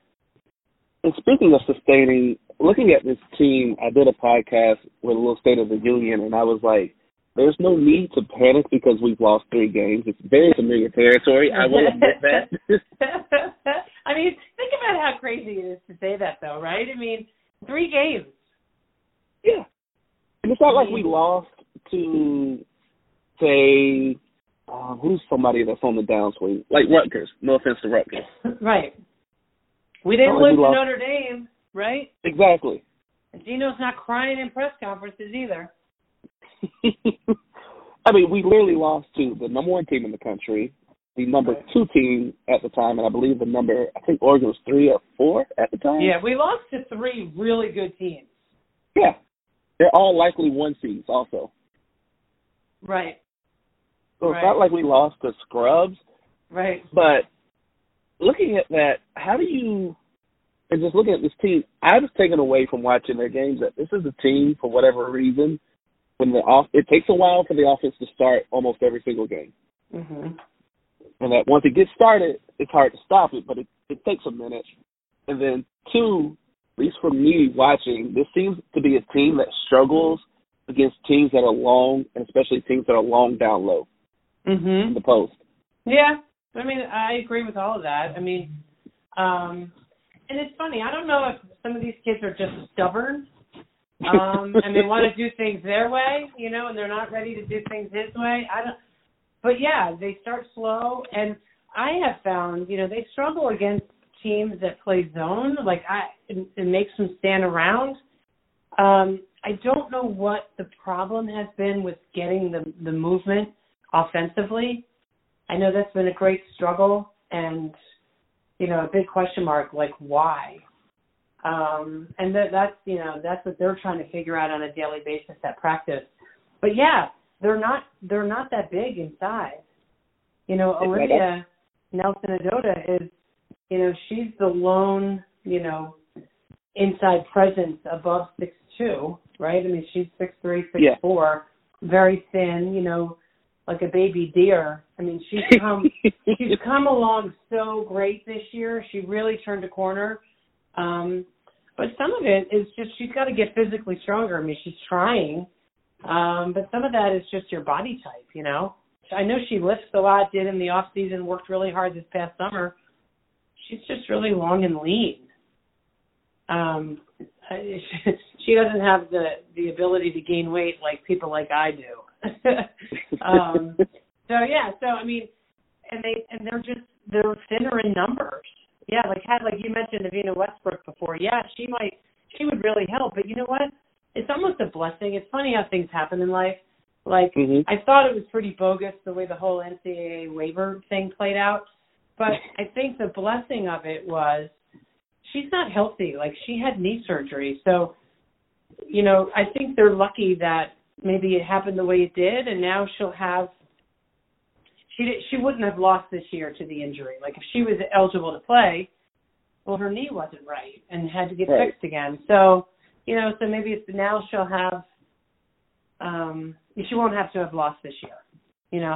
And speaking of sustaining, looking at this team, I did a podcast with a little State of the Union, and I was like, there's no need to panic because we've lost three games. It's very familiar territory. I will admit that. I mean, think about how crazy it is to say that, though, right? I mean, three games. Yeah. And it's not like we lost to, say, uh, who's somebody that's on the downswing? Like Rutgers. No offense to Rutgers. Right. We didn't like lose we to lost. Notre Dame, right? Exactly. And Gino's not crying in press conferences either. I mean, we literally lost to the number one team in the country, the number two team at the time, and I believe the number, I think Oregon was three or four at the time. Yeah, we lost to three really good teams. Yeah. They're all likely one seeds also. Right. So right. It's not like we lost to scrubs. Right. But looking at that, how do you, and just looking at this team, I was taken away from watching their games that this is a team, for whatever reason, when the off, it takes a while for the offense to start almost every single game. Mm-hmm. And that once it gets started, it's hard to stop it, but it, it takes a minute. And then two, at least for me watching, this seems to be a team that struggles against teams that are long, and especially teams that are long down low mm-hmm. in the post. Yeah, I mean, I agree with all of that. I mean, um, and it's funny. I don't know if some of these kids are just stubborn um, and they want to do things their way, you know, and they're not ready to do things his way. I don't. But yeah, they start slow, and I have found, you know, they struggle against teams that play zone. Like I, it, it makes them stand around. Um, I don't know what the problem has been with getting the the movement offensively. I know that's been a great struggle, and you know, a big question mark. Like why? Um, and that that's you know that's what they're trying to figure out on a daily basis at practice. But yeah, they're not they're not that big inside. You know, Olivia Nelson-Adota is, you know, she's the lone, you know, inside presence above six two, right? I mean, she's six three, six four, yeah. Very thin, you know, like a baby deer. I mean, she's come she's come along so great this year. She really turned a corner. Um, but some of it is just she's got to get physically stronger. I mean, she's trying. Um, but some of that is just your body type, you know. I know she lifts a lot, did in the off season, worked really hard this past summer. She's just really long and lean. Um, she doesn't have the, the ability to gain weight like people like I do. um, so yeah, so I mean, and they and they're just they're thinner in numbers. Yeah, like had like you mentioned Avina Westbrook before. Yeah, she might she would really help. But you know what? It's almost a blessing. It's funny how things happen in life. Like, mm-hmm. I thought it was pretty bogus the way the whole N C double A waiver thing played out. But I think the blessing of it was she's not healthy. Like, she had knee surgery. So, you know, I think they're lucky that maybe it happened the way it did, and now she'll have she, – she wouldn't have lost this year to the injury. Like, if she was eligible to play, well, her knee wasn't right and had to get right. fixed again. So – you know, so maybe it's now she'll have, um, she won't have to have lost this year, you know.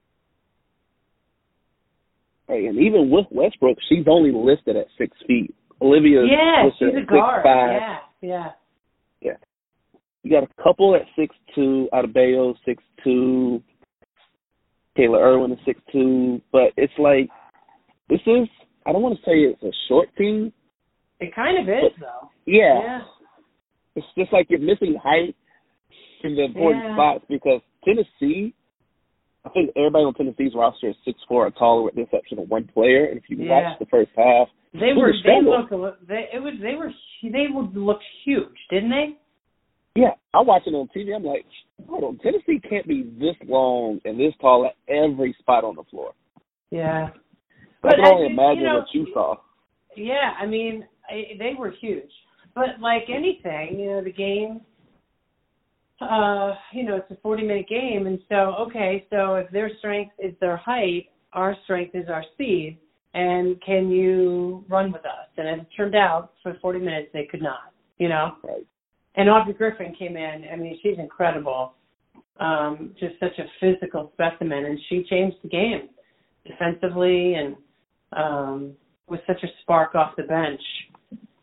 Hey, and even with Westbrook, she's only listed at six feet. Olivia, yeah, she's a guard. six, five. Yeah, yeah, yeah. You got a couple at six two, Adebayo six two, Kayla Irwin is six two, but it's like this is. I don't want to say it's a short team. It kind of is, though. Yeah. Yeah. It's just like you're missing height in the important yeah. spots because Tennessee, I think everybody on Tennessee's roster is six four or taller with the exception of one player. And if you yeah. watch the first half, they were they looked they it was they were they would look huge, didn't they? Yeah, I watch it on T V. I'm like, hold on, Tennessee can't be this long and this tall at every spot on the floor. Yeah, but I can only imagine you know, what you saw. Yeah, I mean, I, they were huge. But like anything, you know, the game, uh, you know, it's a forty-minute game. And so, okay, so if their strength is their height, our strength is our speed. And can you run with us? And as it turned out, for forty minutes, they could not, you know. Right. And Audrey Griffin came in. I mean, she's incredible. Um, just such a physical specimen. And she changed the game defensively and um, with such a spark off the bench.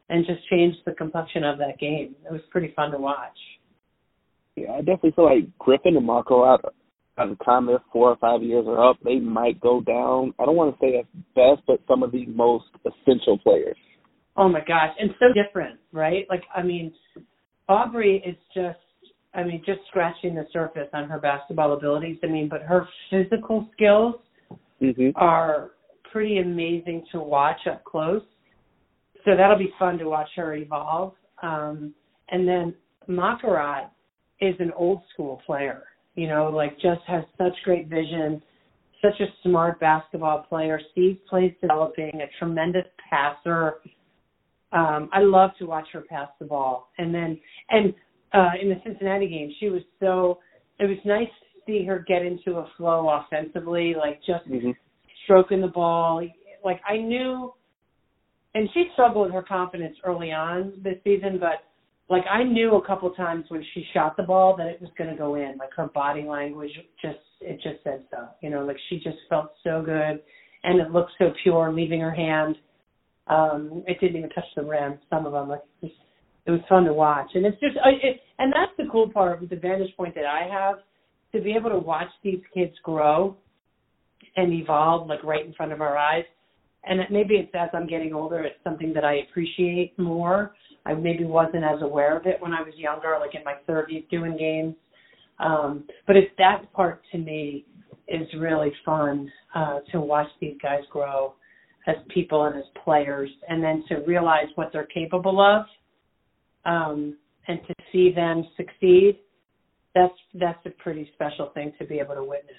and just changed the complexion of that game. It was pretty fun to watch. Yeah, I definitely feel like Griffin and Marco, by the time they're four or five years are up, they might go down. I don't want to say as best, but some of the most essential players. Oh, my gosh. And so different, right? Like, I mean, Aubrey is just, I mean, just scratching the surface on her basketball abilities. I mean, but her physical skills mm-hmm. are pretty amazing to watch up close. So that'll be fun to watch her evolve. Um, and then Makarat is an old school player, you know, like just has such great vision, such a smart basketball player. Steve plays developing, a tremendous passer. Um, I love to watch her pass the ball. And then, and uh, in the Cincinnati game, she was so, it was nice to see her get into a flow offensively, like just mm-hmm. stroking the ball. Like I knew, and she struggled with her confidence early on this season, but like I knew a couple times when she shot the ball that it was going to go in. Like her body language just, it just said so. You know, like she just felt so good, and it looked so pure leaving her hand. Um, it didn't even touch the rim. Some of them, like it was, it was fun to watch, and it's just, it, and that's the cool part with the vantage point that I have, to be able to watch these kids grow and evolve, like right in front of our eyes. And it, maybe it's as I'm getting older, it's something that I appreciate more. I maybe wasn't as aware of it when I was younger, like in my thirties doing games. Um, but it's that part to me is really fun uh, to watch these guys grow as people and as players, and then to realize what they're capable of, um, and to see them succeed. That's that's a pretty special thing to be able to witness.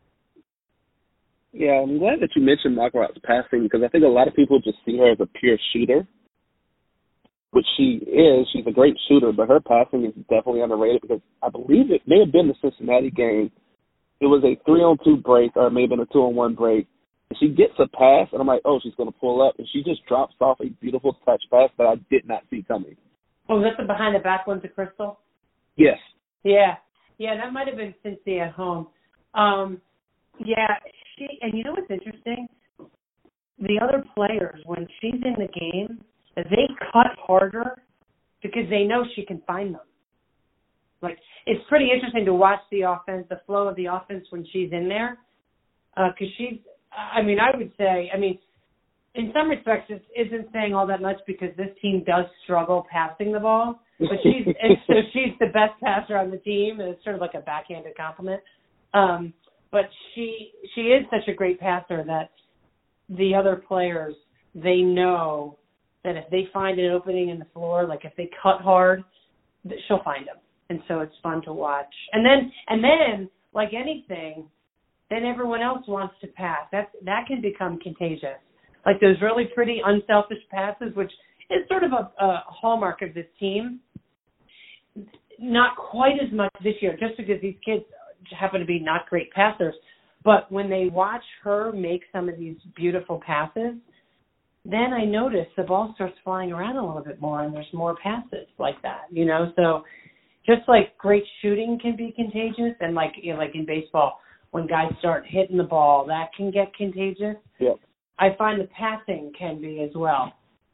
Yeah, I'm glad that you mentioned Makarat's passing, because I think a lot of people just see her as a pure shooter, which she is. She's a great shooter, but her passing is definitely underrated, because I believe it may have been the Cincinnati game. It was a three-on-two break, or it may have been a two-on-one break. And she gets a pass, and I'm like, oh, she's going to pull up, and she just drops off a beautiful touch pass that I did not see coming. Oh, was that the behind-the-back one to Crystal? Yes. Yeah. Yeah, that might have been Cincy at home. Um, yeah, she, and you know what's interesting? The other players, when she's in the game, they cut harder because they know she can find them. Like, it's pretty interesting to watch the offense, the flow of the offense when she's in there, because uh, she's, I mean, I would say, I mean, in some respects, it isn't saying all that much because this team does struggle passing the ball, but she's and so she's the best passer on the team, and it's sort of like a backhanded compliment. Um, but she she is such a great passer that the other players, they know that if they find an opening in the floor, like if they cut hard, that she'll find them, and so it's fun to watch. And then and then like anything, then everyone else wants to pass. That that can become contagious. Like those really pretty unselfish passes, which is sort of a, a hallmark of this team. Not quite as much this year, just because these kids happen to be not great passers. But when they watch her make some of these beautiful passes, then I notice the ball starts flying around a little bit more, and there's more passes like that, you know. So just like great shooting can be contagious, and like you know, like in baseball, when guys start hitting the ball, that can get contagious. Yep. I find the passing can be as well.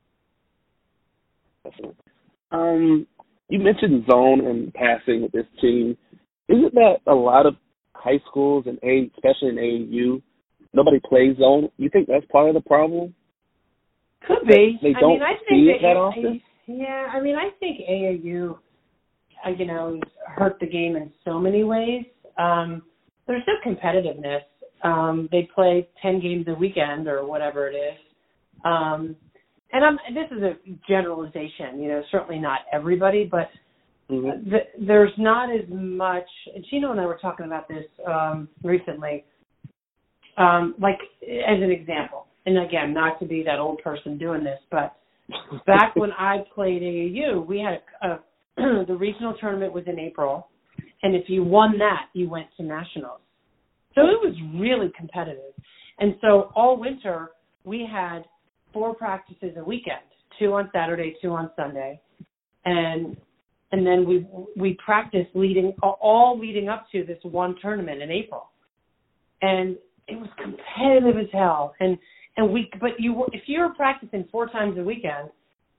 Um, you mentioned zone and passing with this team. Isn't that a lot of high schools and A, especially in A A U, nobody plays zone? You think that's part of the problem? Could be. They don't I mean, I see think it that often. Yeah, I mean, I think A A U, uh, you know, hurt the game in so many ways. Um, there's no competitiveness. Um, they play ten games a weekend or whatever it is. Um, and I'm, this is a generalization, you know, certainly not everybody, but mm-hmm. the, there's not as much, and Gino and I were talking about this um, recently, um, like as an example, and again, not to be that old person doing this, but back when I played A A U, we had a, a, the regional tournament was in April, and if you won that, you went to nationals. So it was really competitive. And so all winter, we had four practices a weekend, two on Saturday, two on Sunday. And and then we we practiced leading, all leading up to this one tournament in April. And it was competitive as hell. And and we, but you, if you were practicing four times a weekend,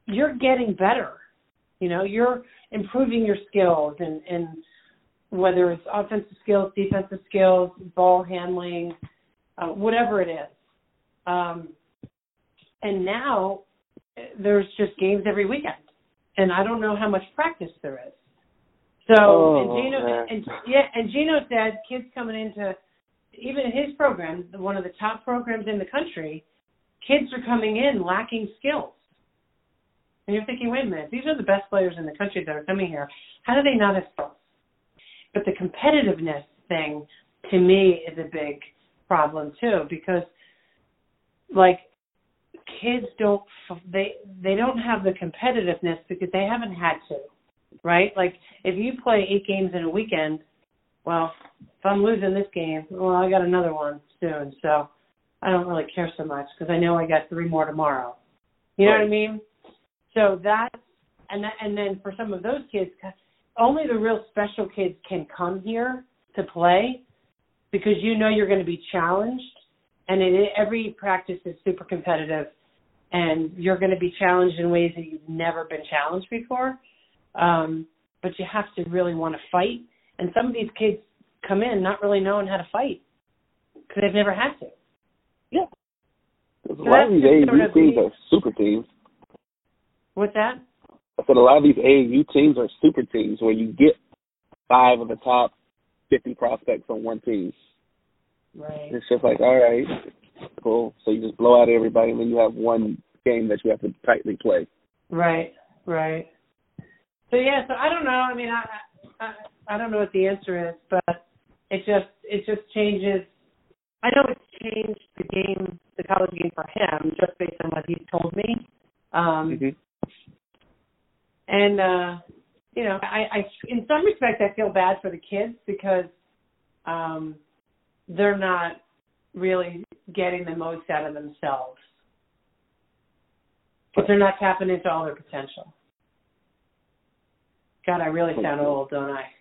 you're getting better. You know, you're improving your skills, and, and whether it's offensive skills, defensive skills, ball handling, uh, whatever it is. Um, and now there's just games every weekend, and I don't know how much practice there is. So, oh, and Gino, and, yeah, and Gino said kids coming into even his program, one of the top programs in the country, kids are coming in lacking skills. And you're thinking, wait a minute, these are the best players in the country that are coming here. How do they not have skills? But the competitiveness thing, to me, is a big problem too, because, like, kids don't they they don't have the competitiveness because they haven't had to, right? Like, if you play eight games in a weekend, well, if I'm losing this game, well, I got another one soon, so I don't really care so much because I know I got three more tomorrow. You know right. what I mean? So that, and that, and then for some of those kids, only the real special kids can come here to play because you know you're going to be challenged, and it, every practice is super competitive, and you're going to be challenged in ways that you've never been challenged before. Um, but you have to really want to fight, and some of these kids come in not really knowing how to fight because they've never had to. Yeah. So so a lot of these A A U sort of teams the, are super teams. What's that? I said a lot of these A A U teams are super teams where you get five of the top fifty prospects on one team. Right. It's just like, all right, cool. So you just blow out everybody, and then you have one game that you have to tightly play. Right, right. So, yeah, so I don't know. I mean, I I, I don't know what the answer is, but it just it just changes. I know it's changed the game, the college game for him, just based on what he's told me. Um, mm-hmm. And, uh, you know, I, I, in some respects, I feel bad for the kids because um, they're not really getting the most out of themselves. But they're not tapping into all their potential. God, I really sound old, don't I?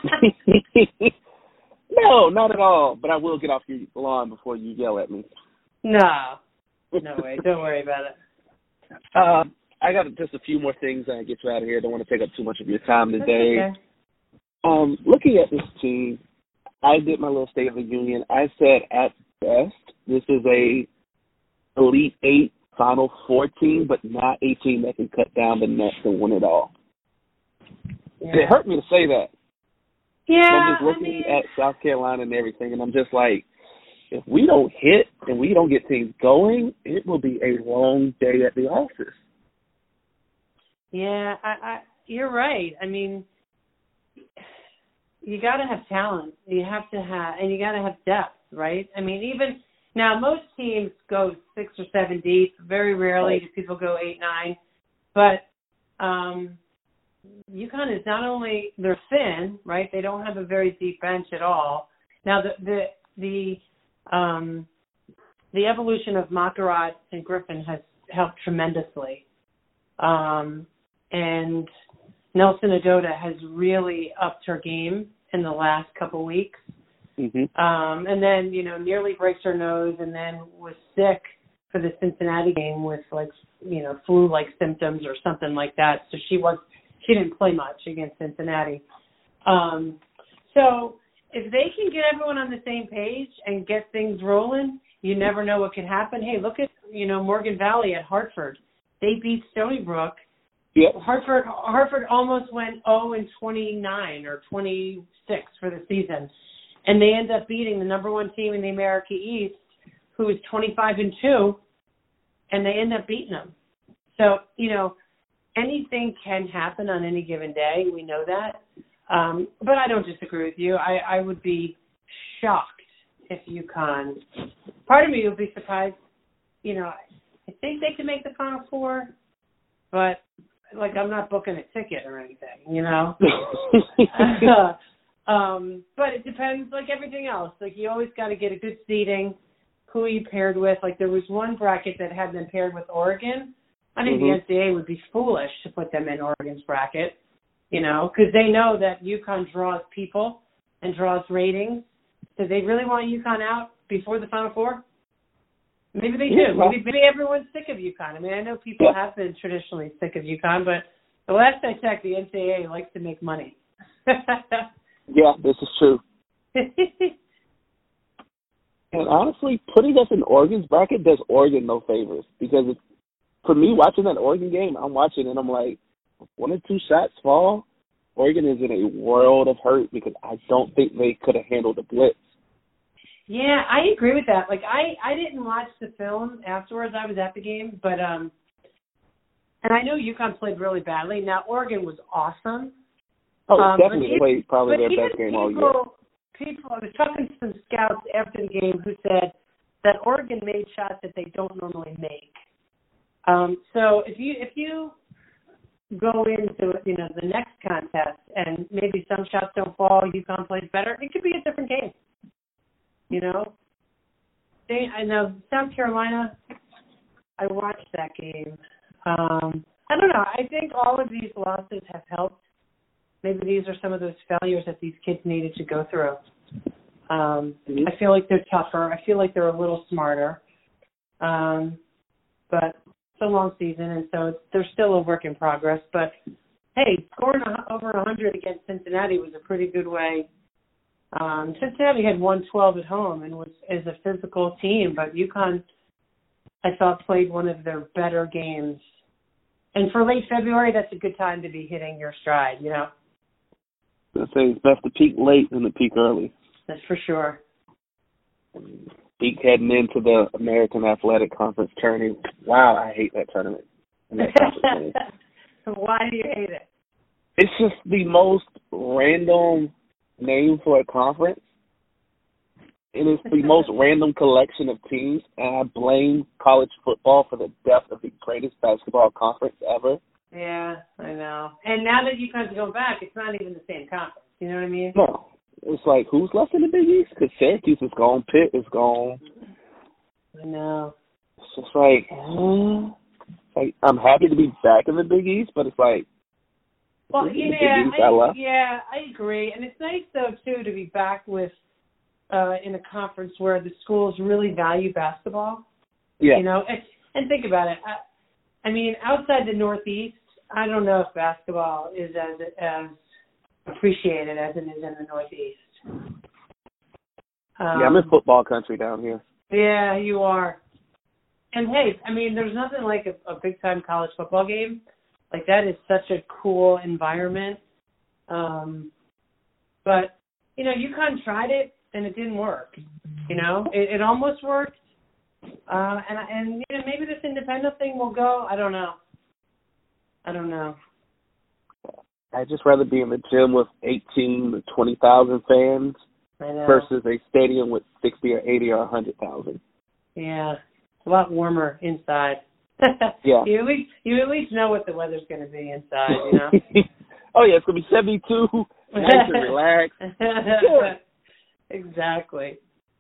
No, not at all. But I will get off your lawn before you yell at me. No. No way. Don't worry about it. Uh, I got just a few more things and I get you out of here. I don't want to take up too much of your time today. That's okay. Um, looking at this team, I did my little State of the Union. I said at best, this is a Elite Eight, Final Four team, but not a team that can cut down the nets and win it all. Yeah. It hurt me to say that. Yeah, I'm just looking I mean, at South Carolina and everything, and I'm just like, if we don't hit and we don't get things going, it will be a long day at the office. Yeah, I, I, you're right. I mean, you got to have talent. You have to have, and you got to have depth, right? I mean, even now, most teams go six or seven deep. Very rarely Right. do people go eight, nine. But um, UConn is not only they're thin, right? They don't have a very deep bench at all. Now, the the the um, the evolution of Macarat and Griffin has helped tremendously. Um, and Nelson Adota has really upped her game in the last couple weeks. Mm-hmm. Um, and then, you know, nearly breaks her nose and then was sick for the Cincinnati game with, like, you know, flu-like symptoms or something like that. So she was, she didn't play much against Cincinnati. Um, so if they can get everyone on the same page and get things rolling, you never know what can happen. Hey, look at, you know, Morgan Valley at Hartford. They beat Stony Brook. Yep. Hartford Hartford almost went oh and twenty-nine or twenty-six for the season. And they end up beating the number one team in the America East, who is twenty-five and two, and they end up beating them. So, you know, anything can happen on any given day. We know that. Um, but I don't disagree with you. I, I would be shocked if UConn, part of me would be surprised, you know, I think they can make the Final Four, but, like, I'm not booking a ticket or anything, you know? um, but it depends, like everything else. Like, you always got to get a good seeding, who you paired with. Like, there was one bracket that had them paired with Oregon. I think mm-hmm. the N C double A would be foolish to put them in Oregon's bracket, you know, because they know that UConn draws people and draws ratings. Do they really want UConn out before the Final Four? Maybe they Yeah, do. well- Maybe, maybe everyone's sick of UConn. I mean, I know people Yeah. have been traditionally sick of UConn, but the last I checked, the N C double A likes to make money. Yeah, this is true. And honestly, putting us in Oregon's bracket does Oregon no favors, because it's, for me, watching that Oregon game, I'm watching and I'm like, one or two shots fall, Oregon is in a world of hurt, because I don't think they could have handled the blitz. Yeah, I agree with that. Like, I, I didn't watch the film afterwards. I was at the game, but um, and I know UConn played really badly. Now, Oregon was awesome. Oh, Um, definitely but played probably but their even best game people, all year. People, I was talking to some scouts after the game who said that Oregon made shots that they don't normally make. Um, so if you if you go into you know the next contest and maybe some shots don't fall, UConn plays better, it could be a different game. You know, they, I know South Carolina. I watched that game. Um, I don't know. I think all of these losses have helped. Maybe these are some of those failures that these kids needed to go through. Um, Mm-hmm. I feel like they're tougher. I feel like they're a little smarter. Um, but it's a long season, and so they're still a work in progress. But, hey, scoring a, over one hundred against Cincinnati was a pretty good way. Um, Cincinnati had one twelve at home and was is a physical team, but UConn, I thought, played one of their better games. And for late February, that's a good time to be hitting your stride, you know? I say it's best to peak late than to peak early. That's for sure. Peak heading into the American Athletic Conference tournament. Wow, I hate that tournament. And that conference game. Why do you hate it? It's just the most random name for a conference. It is the most random collection of teams, and I blame college football for the death of the greatest basketball conference ever. Yeah, I know. And now that UConn's going back, it's not even the same conference. You know what I mean? No. It's like, who's left in the Big East? Because Syracuse is gone, Pitt is gone. I know. It's just like, uh, like, I'm happy to be back in the Big East, but it's like, Well, this is the yeah, Big East I, I love. yeah, I agree. And it's nice, though, too, to be back with uh, in a conference where the schools really value basketball. Yeah. You know, and, and think about it. I, I mean, outside the Northeast, I don't know if basketball is as as appreciated as it is in the Northeast. Um, yeah, I'm in football country down here. Yeah, you are. And hey, I mean, there's nothing like a, a big-time college football game. Like, that is such a cool environment. Um, but, you know, UConn tried it, and it didn't work. You know, it, it almost worked. Uh, and, and you know, maybe this independent thing will go. I don't know. I don't know. I'd just rather be in the gym with eighteen to twenty thousand fans I know. versus a stadium with sixty or eighty or one hundred thousand. Yeah, it's a lot warmer inside. Yeah. You at least you at least know what the weather's going to be inside, you know. Oh yeah, it's gonna be seventy-two, nice and relaxed. Yeah. Exactly.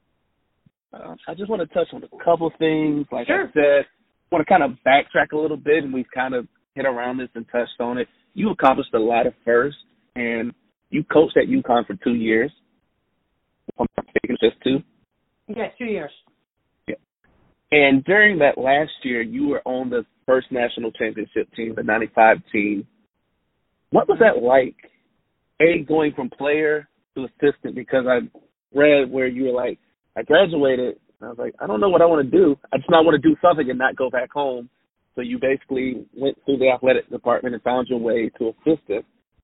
Uh, I just want to touch on a couple things. Like Sure. I said, I want to kind of backtrack a little bit, and we've kind of hit around this and touched on it. You accomplished a lot at first, and you coached at UConn for two years. If I'm not mistaken, just two. Yeah, two years. Yeah. And during that last year, you were on the first national championship team, the ninety-five team. What was that like, A, going from player to assistant? Because I read where you were like, I graduated, and I was like, I don't know what I want to do. I just not want to do something and not go back home. So you basically went through the athletic department and found your way to assistant.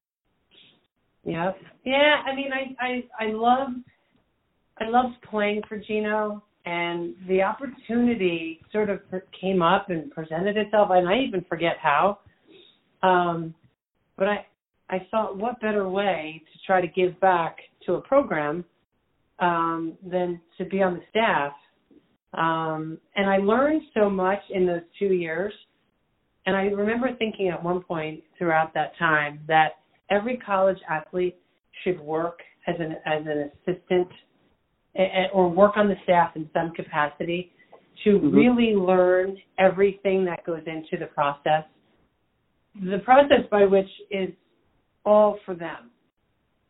Yeah. Yeah, I mean, I I I love I loved playing for Gino, and the opportunity sort of came up and presented itself, and I even forget how. Um, but I I thought, what better way to try to give back to a program um, than to be on the staff. Um, and I learned so much in those two years. And I remember thinking at one point throughout that time that every college athlete should work as an as an assistant or work on the staff in some capacity to mm-hmm. really learn everything that goes into the process. The process by which is all for them.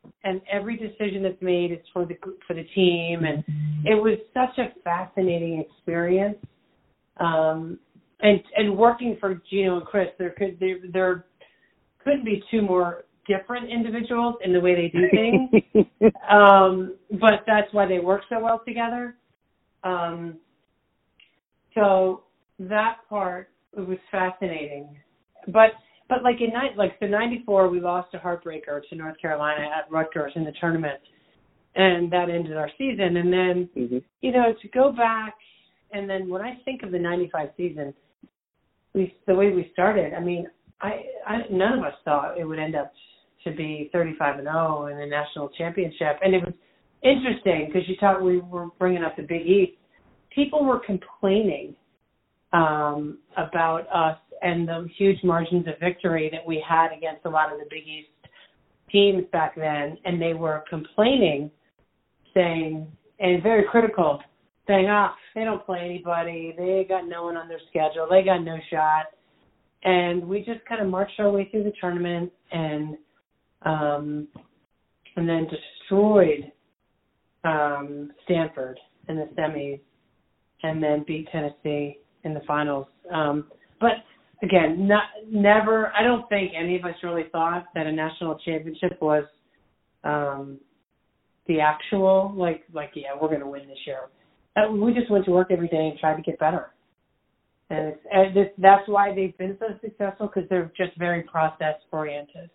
and every decision that's made is for the for the team, and it was such a fascinating experience. Um, and and working for Gino and Chris, there could there, there couldn't be two more different individuals in the way they do things. um, but that's why they work so well together. Um, so that part, it was fascinating. But but like in like so ninety-four, we lost a heartbreaker to North Carolina at Rutgers in the tournament, and that ended our season. And then mm-hmm. you know, to go back, and then when I think of the ninety-five season, we the way we started, I mean, I, I none of us thought it would end up to be thirty-five and oh in the national championship. And it was interesting because you thought we were bringing up the Big East. People were complaining um, about us and the huge margins of victory that we had against a lot of the Big East teams back then. And they were complaining, saying, and very critical, saying, ah, oh, they don't play anybody. They got no one on their schedule. They got no shot. And we just kind of marched our way through the tournament and um, and then destroyed um, Stanford in the semis and then beat Tennessee in the finals. Um, but, again, not, never – I don't think any of us really thought that a national championship was um, the actual, like, like yeah, we're going to win this year. Uh, we just went to work every day and tried to get better. And, it's, and it's, that's why they've been so successful, because they're just very process-oriented.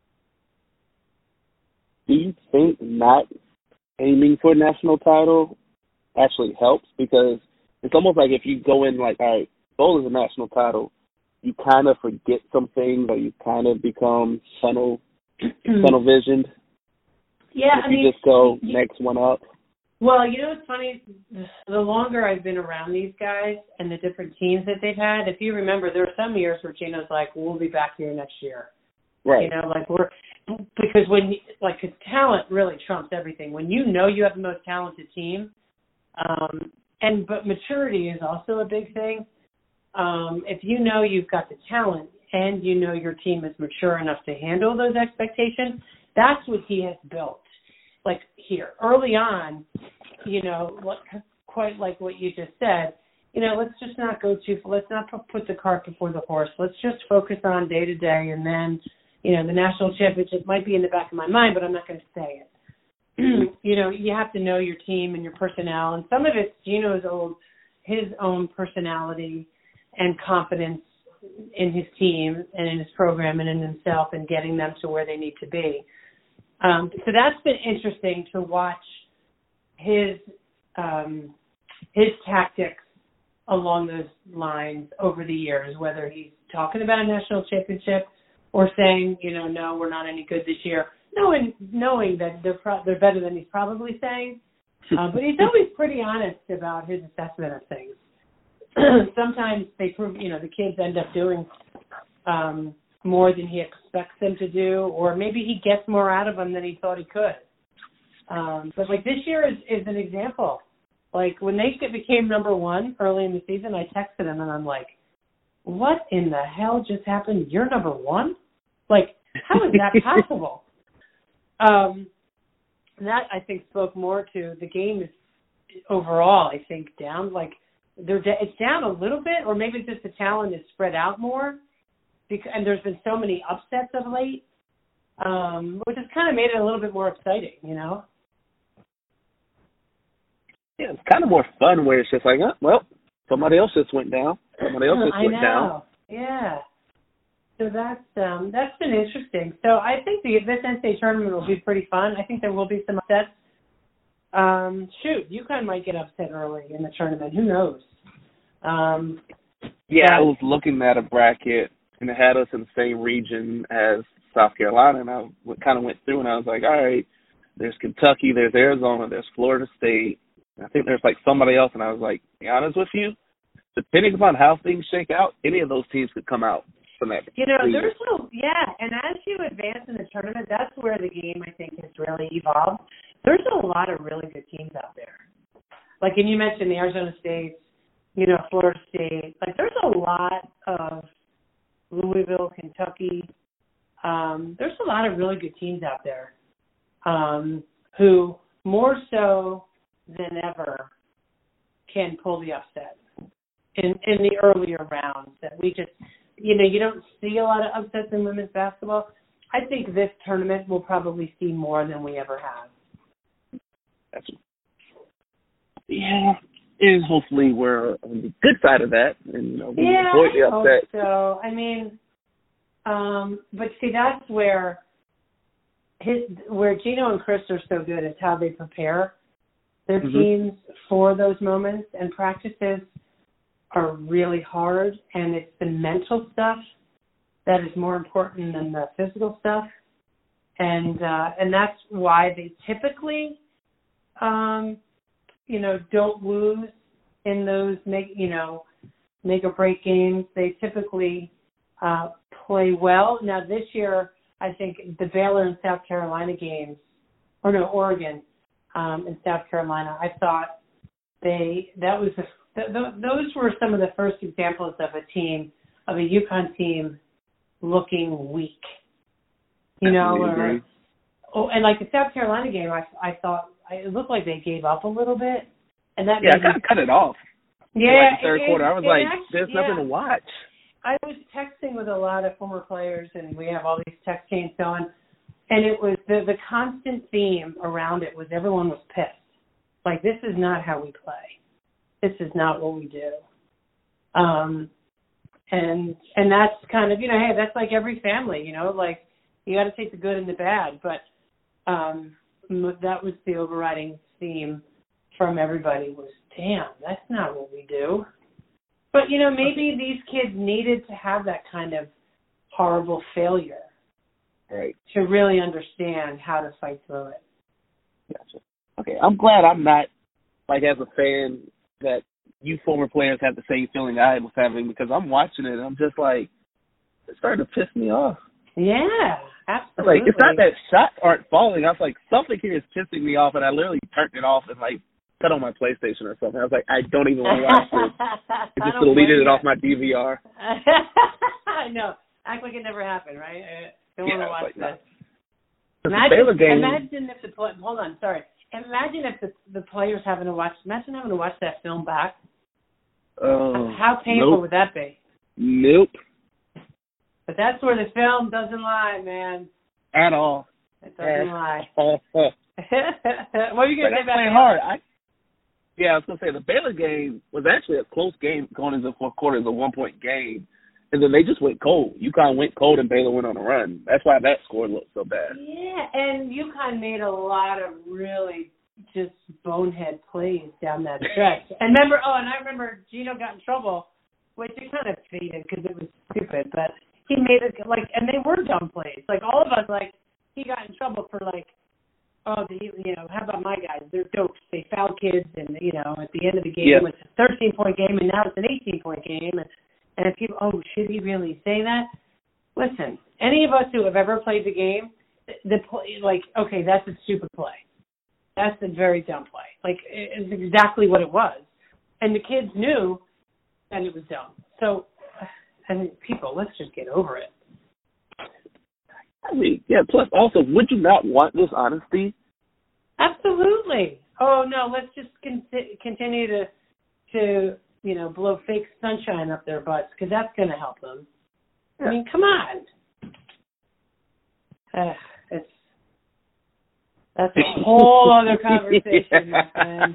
Do you think not aiming for a national title actually helps? Because it's almost like if you go in like, all right, bowl is a national title, you kind of forget some things, or you kind of become tunnel, tunnel visioned. Yeah, if I you mean, just go you, next one up. Well, you know what's funny? The longer I've been around these guys and the different teams that they've had, if you remember, there were some years where Gino's like, we'll be back here next year. Right. You know, like we're, because when, like, cause talent really trumps everything. When you know you have the most talented team, um, and, but maturity is also a big thing. Um, if you know you've got the talent and you know your team is mature enough to handle those expectations, that's what he has built. Like here, early on, you know, what, quite like what you just said, you know, let's just not go too, let's not put the cart before the horse. Let's just focus on day to day, and then, you know, the national championship might be in the back of my mind, but I'm not going to say it. You know, you have to know your team and your personnel, and some of it's Gino's old, his own personality and confidence in his team and in his program and in himself and getting them to where they need to be. Um, so that's been interesting to watch his um, his tactics along those lines over the years, whether he's talking about a national championship or saying, you know, no, we're not any good this year, knowing knowing that they're pro- they're better than he's probably saying. Uh, but he's always pretty honest about his assessment of things. Sometimes they prove, you know, the kids end up doing um, more than he expects them to do, or maybe he gets more out of them than he thought he could. Um, but like this year is, is an example. Like when they became number one early in the season, I texted him and I'm like, what in the hell just happened? You're number one? Like, how is that possible? um, that I think spoke more to the game is overall, I think, down. Like they're it's down a little bit, or maybe just the talent is spread out more. Because, and there's been so many upsets of late, um, which has kind of made it a little bit more exciting, you know? Yeah, it's kind of more fun where it's just like, oh, well, somebody else just went down. Somebody else just I went know. down. Yeah. So that's um, that's been interesting. So I think the, this N C A A tournament will be pretty fun. I think there will be some upsets. Um, shoot, UConn might get upset early in the tournament. Who knows? Um, yeah, but, I was looking at a bracket, and it had us in the same region as South Carolina, and I kind of went through, and I was like, all right, there's Kentucky, there's Arizona, there's Florida State. I think there's, like, somebody else, and I was like, to be honest with you, depending upon how things shake out, any of those teams could come out from that. You know, there's no, yeah, and as you advance in the tournament, that's where the game, I think, has really evolved. There's a lot of really good teams out there. Like, and you mentioned the Arizona State, you know, Florida State. Like, there's a lot of Louisville, Kentucky. Um, there's a lot of really good teams out there. um, who more so than ever can pull the upset in, in the earlier rounds. That we just, you know, you don't see a lot of upsets in women's basketball. I think this tournament will probably see more than we ever have. That's, yeah, and hopefully we're on the good side of that, and you know, we yeah, avoid the I upset. hope so. I mean, um, but see, that's where his, where Gino and Chris are so good is how they prepare their mm-hmm. teams for those moments, and practices are really hard, and it's the mental stuff that is more important than the physical stuff, and uh, and that's why they typically, um, you know, don't lose in those make you know make or break games. They typically uh, play well. Now this year, I think the Baylor and South Carolina games, or no, Oregon um, and South Carolina, I thought they that was the, th- th- those were some of the first examples of a team of a UConn team looking weak, you know, or, oh, and like the South Carolina game, I I thought it looked like they gave up a little bit, and that yeah, made I kind of cut it off. Yeah, like the third it, quarter, I was it like, actually, "There's yeah. nothing to watch." I was texting with a lot of former players, and we have all these text chains going, and it was the the constant theme around it was everyone was pissed, like this is not how we play, this is not what we do. Um. And and that's kind of, you know, hey, that's like every family, you know, like you got to take the good and the bad. But um, that was the overriding theme from everybody was, damn, that's not what we do. But, you know, maybe these kids needed to have that kind of horrible failure, right, to really understand how to fight through it. Gotcha. Okay, I'm glad I'm not, like, as a fan that you former players have the same feeling I was having, because I'm watching it and I'm just like, it's starting to piss me off. Yeah, absolutely. It's like, it's not that shots aren't falling. I was like, something here is pissing me off, and I literally turned it off and like cut on my PlayStation or something. I was like, I don't even want to watch this. I just deleted it off my D V R. I know. Act like it never happened, right? I don't yeah, want to watch like, this. No. Imagine, game, imagine if the hold on, sorry. Imagine if the the players having to watch. Imagine having to watch that film back. Uh, How painful nope. would that be? Nope. But that's where the film doesn't lie, man. At all. It doesn't At lie. all. What are you gonna say about playing hard? I, yeah, I was gonna say the Baylor game was actually a close game going into the fourth quarter. It was a one point game, and then they just went cold. UConn went cold, and Baylor went on a run. That's why that score looked so bad. Yeah, and UConn made a lot of really just bonehead plays down that stretch. And remember, oh, and I remember Gino got in trouble, which it kind of faded because it was stupid, but he made it like, and they were dumb plays. Like all of us, like he got in trouble for like, oh, the, you know, how about my guys? They're dopes. They foul kids, and you know, at the end of the game, yeah. it's a thirteen point game, and now it's an eighteen point game, and and if people, oh, should he really say that? Listen, any of us who have ever played the game, the play, like, okay, that's a stupid play. That's a very dumb play. Like, it's exactly what it was. And the kids knew that it was dumb. So, I mean, people, let's just get over it. I mean, yeah, plus also, would you not want this honesty? Absolutely. Oh, no, let's just con- continue to, to, you know, blow fake sunshine up their butts, because that's going to help them. I mean, come on. Uh, it's That's a whole other conversation, my friends.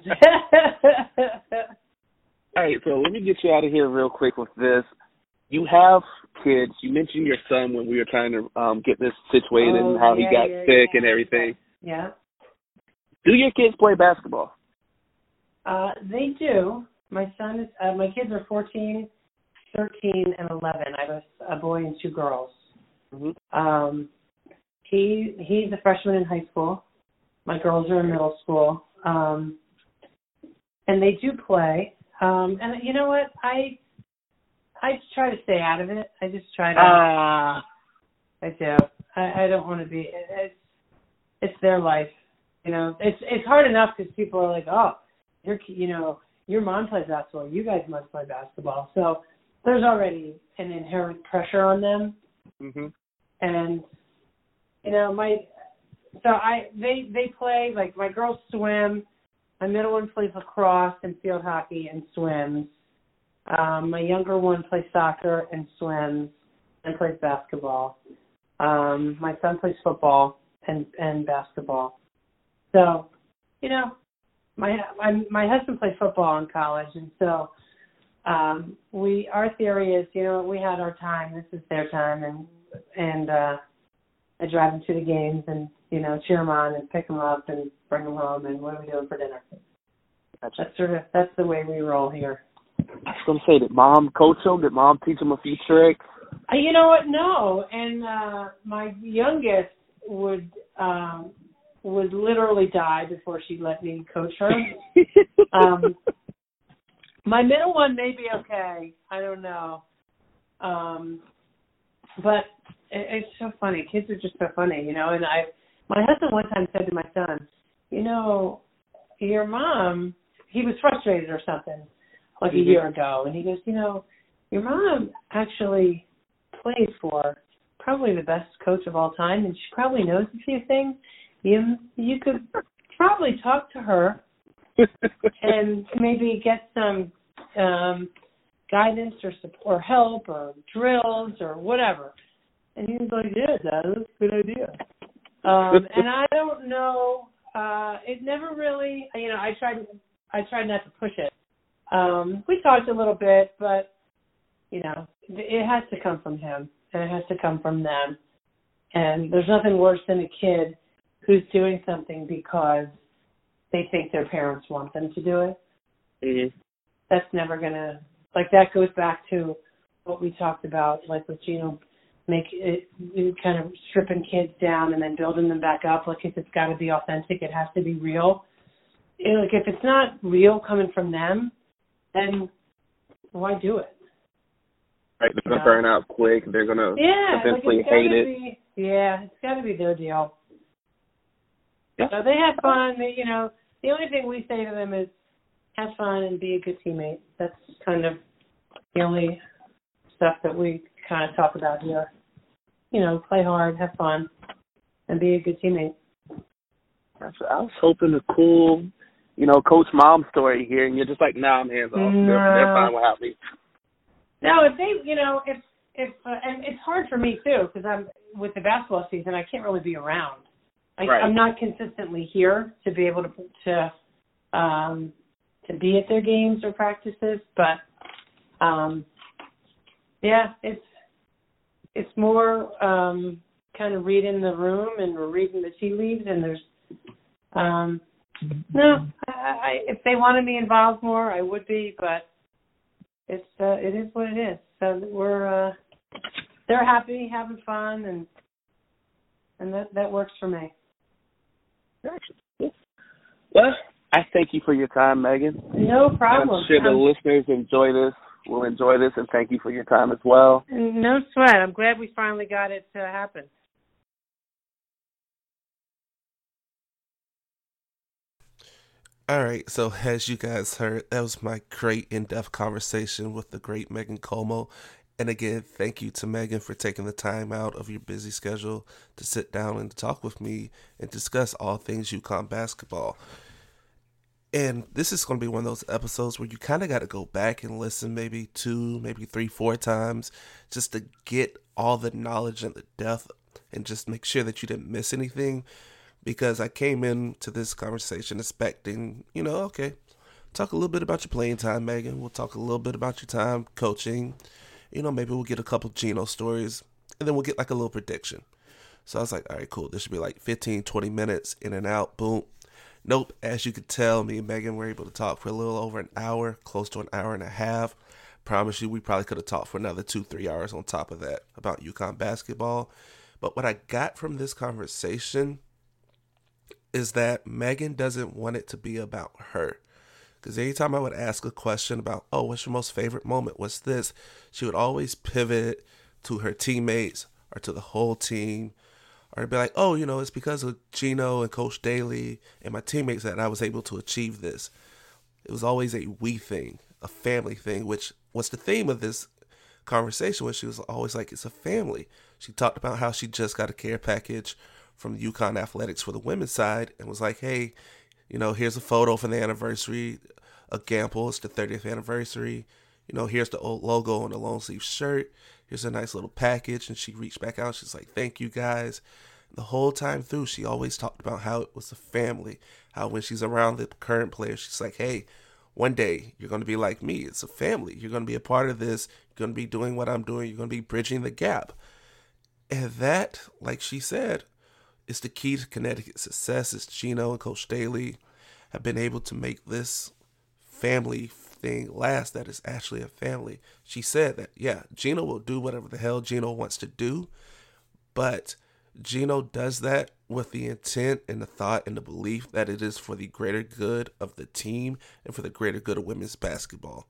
All right, so let me get you out of here real quick with this. You have kids. You mentioned your son when we were trying to um, get this situated oh, and how yeah, he got yeah, sick yeah. and everything. Yeah. Do your kids play basketball? Uh, they do. My son is. Uh, my kids are fourteen, thirteen, and eleven. I have a, a boy and two girls. Mm-hmm. Um, he he's a freshman in high school. My girls are in middle school, um, and they do play. Um, and you know what? I I try to stay out of it. I just try to. Ah. Uh, I do. I, I don't want to be. It's it's their life. You know, it's it's hard enough because people are like, oh, your you know, your mom plays basketball. You guys must play basketball. So there's already an inherent pressure on them. Mm-hmm. And you know, my so I they they play, like, my girls swim. My middle one plays lacrosse and field hockey and swims. Um, my younger one plays soccer and swims and plays basketball. Um, my son plays football and, and basketball. So, you know, my my, my husband played football in college, and so um, we our theory is, you know, we had our time. This is their time, and and uh, I drive them to the games and, you know, cheer them on and pick them up and bring them home, and what are we doing for dinner? That's sort of that's the way we roll here. I was gonna say, did mom coach them? Did mom teach them a few tricks? Uh, you know what? No, and uh, my youngest would um, would literally die before she let me coach her. um, my middle one may be okay. I don't know, um, but it, it's so funny. Kids are just so funny, you know. And I, my husband one time said to my son, "You know, your mom." He was frustrated or something, like mm-hmm. a year ago, and he goes, "You know, your mom actually played for probably the best coach of all time, and she probably knows a few things. You you could probably talk to her and maybe get some um, guidance or support, or help or drills or whatever." And he was like, "Yeah, Dad, that's a good idea." Um, and I don't know. Uh, it never really, you know, I tried. I tried not to push it. Um, we talked a little bit, but, you know, it has to come from him, and it has to come from them. And there's nothing worse than a kid who's doing something because they think their parents want them to do it. Mm-hmm. That's never going to, like, that goes back to what we talked about, like with Gino, make it, kind of stripping kids down and then building them back up. Like, if it's got to be authentic, it has to be real. Like, if it's not real coming from them, then why do it? Right, they're going to burn out quick. They're going to yeah, eventually like hate it. Be, yeah, it's got to be their deal. Yeah. So they have fun. They, you know, the only thing we say to them is have fun and be a good teammate. That's kind of the only stuff that we kind of talk about here. You know, play hard, have fun, and be a good teammate. I was hoping to cool, you know, Coach Mom story here, and you're just like, nah, I'm hands off. No. They're, they're fine without me. No, if they, you know, if if uh, and it's hard for me too because I'm with the basketball season. I can't really be around. I, right. I'm not consistently here to be able to to um, to be at their games or practices, but um, yeah, it's it's more um, kind of reading the room and we're reading the tea leaves, and there's um, no, I, I, if they wanted me involved more, I would be, but it's uh, it is what it is. So we're uh, they're happy, having fun, and and that that works for me. Well, I thank you for your time, Megan. No problem. I'm sure the um, listeners enjoy this. Will enjoy this, and thank you for your time as well. No sweat. I'm glad we finally got it to happen. All right, so as you guys heard, that was my great in-depth conversation with the great Megan Como. And again, thank you to Megan for taking the time out of your busy schedule to sit down and talk with me and discuss all things UConn basketball. And this is going to be one of those episodes where you kind of got to go back and listen maybe two, maybe three, four times just to get all the knowledge and the depth and just make sure that you didn't miss anything. Because I came into this conversation expecting, you know, okay, talk a little bit about your playing time, Megan. We'll talk a little bit about your time coaching. You know, maybe we'll get a couple Gino stories, and then we'll get like a little prediction. So I was like, all right, cool. This should be like fifteen, twenty minutes in and out. Boom. Nope. As you could tell, me and Megan were able to talk for a little over an hour, close to an hour and a half. Promise you, we probably could have talked for another two, three hours on top of that about UConn basketball. But what I got from this conversation is that Megan doesn't want it to be about her. Because anytime I would ask a question about, oh, what's your most favorite moment? What's this? She would always pivot to her teammates or to the whole team. Or be like, oh, you know, it's because of Gino and Coach Daly and my teammates that I was able to achieve this. It was always a we thing, a family thing, which was the theme of this conversation, where she was always like, it's a family. She talked about how she just got a care package from UConn Athletics for the women's side and was like, hey, you know, here's a photo for the anniversary of Gamble. It's the thirtieth anniversary. You know, here's the old logo on the long sleeve shirt. Here's a nice little package. And she reached back out. She's like, thank you guys. The whole time through, she always talked about how it was a family. How when she's around the current players, she's like, hey, one day you're going to be like me. It's a family. You're going to be a part of this. You're going to be doing what I'm doing. You're going to be bridging the gap. And that, like she said, is the key to Connecticut's success. Is Gino and Coach Staley have been able to make this family thing last. That is actually a family. She said that, yeah, Gino will do whatever the hell Gino wants to do, but Gino does that with the intent and the thought and the belief that it is for the greater good of the team and for the greater good of women's basketball.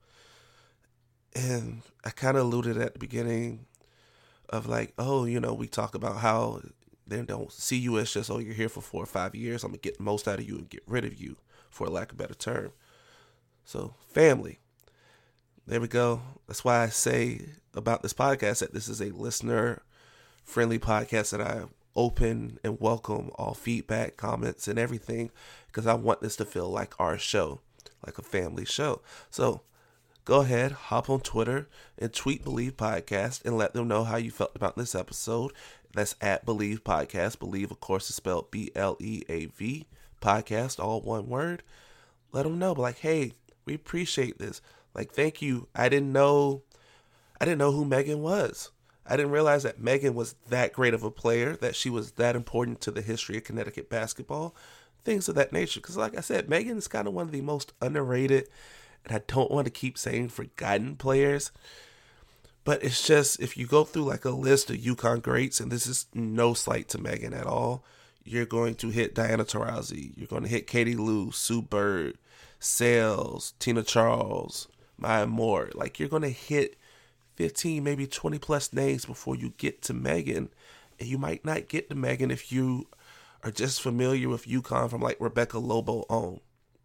And I kind of alluded at the beginning of like, oh, you know, we talk about how they don't see you as just, oh, you're here for four or five years. I'm going to get the most out of you and get rid of you, for lack of a better term. So, family. There we go. That's why I say about this podcast that this is a listener-friendly podcast, that I open and welcome all feedback, comments, and everything, because I want this to feel like our show, like a family show. So, go ahead, hop on Twitter and tweet Believe Podcast and let them know how you felt about this episode. That's at Believe Podcast. Believe, of course, is spelled B L E A V. Podcast, all one word. Let them know, like, hey, we appreciate this. Like, thank you. I didn't know, I didn't know who Megan was. I didn't realize that Megan was that great of a player, that she was that important to the history of Connecticut basketball, things of that nature. Because, like I said, Megan is kind of one of the most underrated, and I don't want to keep saying forgotten players. But it's just, if you go through like a list of UConn greats, and this is no slight to Megan at all, you're going to hit Diana Taurasi, you're going to hit Katie Lou, Sue Bird, Sales, Tina Charles, Maya Moore. Like, you're going to hit fifteen, maybe twenty plus names before you get to Megan. And you might not get to Megan if you are just familiar with UConn from like Rebecca Lobo on.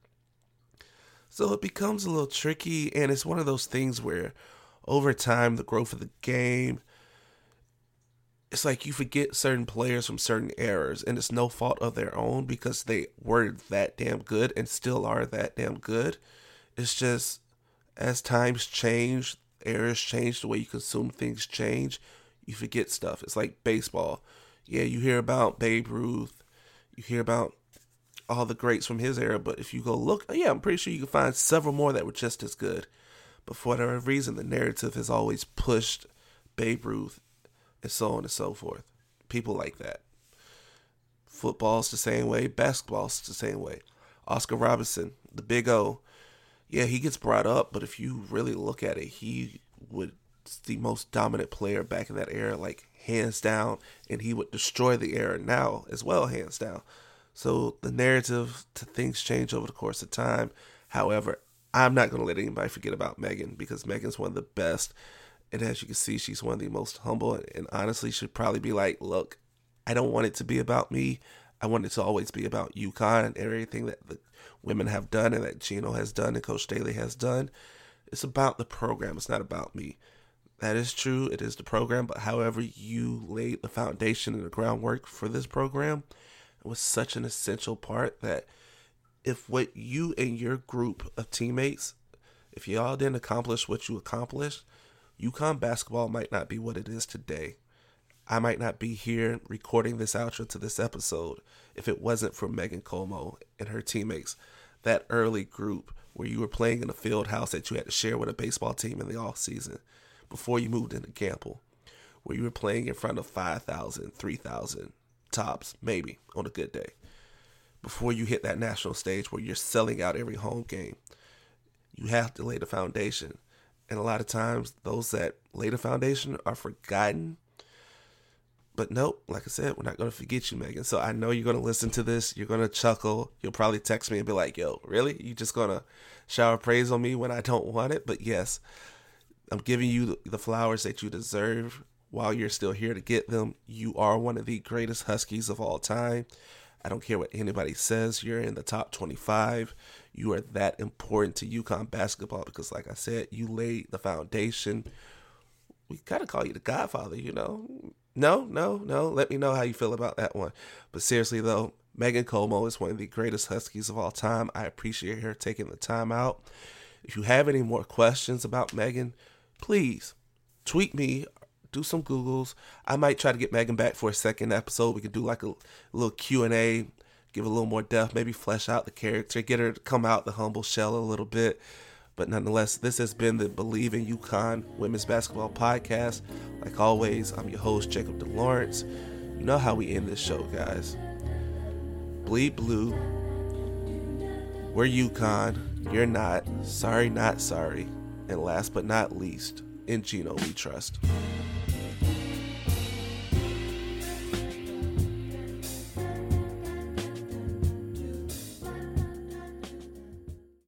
So it becomes a little tricky, and it's one of those things where over time, the growth of the game, it's like you forget certain players from certain eras, and it's no fault of their own because they were that damn good and still are that damn good. It's just, as times change, eras change, the way you consume things change, you forget stuff. It's like baseball. Yeah, you hear about Babe Ruth, you hear about all the greats from his era, but if you go look, yeah, I'm pretty sure you can find several more that were just as good. But for whatever reason, the narrative has always pushed Babe Ruth and so on and so forth. People like that. Football's the same way. Basketball's the same way. Oscar Robertson, the Big O. Yeah, he gets brought up, but if you really look at it, he was the most dominant player back in that era, like hands down, and he would destroy the era now as well, hands down. So the narrative to things change over the course of time. However, I'm not going to let anybody forget about Megan, because Megan's one of the best. And as you can see, she's one of the most humble, and honestly should probably be like, look, I don't want it to be about me. I want it to always be about UConn and everything that the women have done and that Gino has done and Coach Staley has done. It's about the program. It's not about me. That is true. It is the program. But however you laid the foundation and the groundwork for this program, it was such an essential part that if what you and your group of teammates, if y'all didn't accomplish what you accomplished, UConn basketball might not be what it is today. I might not be here recording this outro to this episode if it wasn't for Megan Como and her teammates. That early group where you were playing in a field house that you had to share with a baseball team in the off season before you moved into Gamble, where you were playing in front of five thousand, three thousand tops, maybe on a good day, before you hit that national stage where you're selling out every home game. You have to lay the foundation. And a lot of times, those that lay the foundation are forgotten. But nope, like I said, we're not going to forget you, Megan. So I know you're going to listen to this. You're going to chuckle. You'll probably text me and be like, yo, really? You just going to shower praise on me when I don't want it? But yes, I'm giving you the flowers that you deserve while you're still here to get them. You are one of the greatest Huskies of all time. I don't care what anybody says. You're in the top twenty-five. You are that important to UConn basketball because, like I said, you laid the foundation. We kind of call you the Godfather, you know. No, no, no. Let me know how you feel about that one. But seriously, though, Megan Como is one of the greatest Huskies of all time. I appreciate her taking the time out. If you have any more questions about Megan, please tweet me, do some Googles. I might try to get Megan back for a second episode. We could do like a, a little Q and A, give a little more depth, maybe flesh out the character, get her to come out the humble shell a little bit. But nonetheless, this has been the Believe in UConn Women's Basketball Podcast. Like always, I'm your host, Jacob DeLawrence. You know how we end this show, guys. Bleed blue. We're UConn. You're not. Sorry, not sorry. And last but not least, in Gino we trust.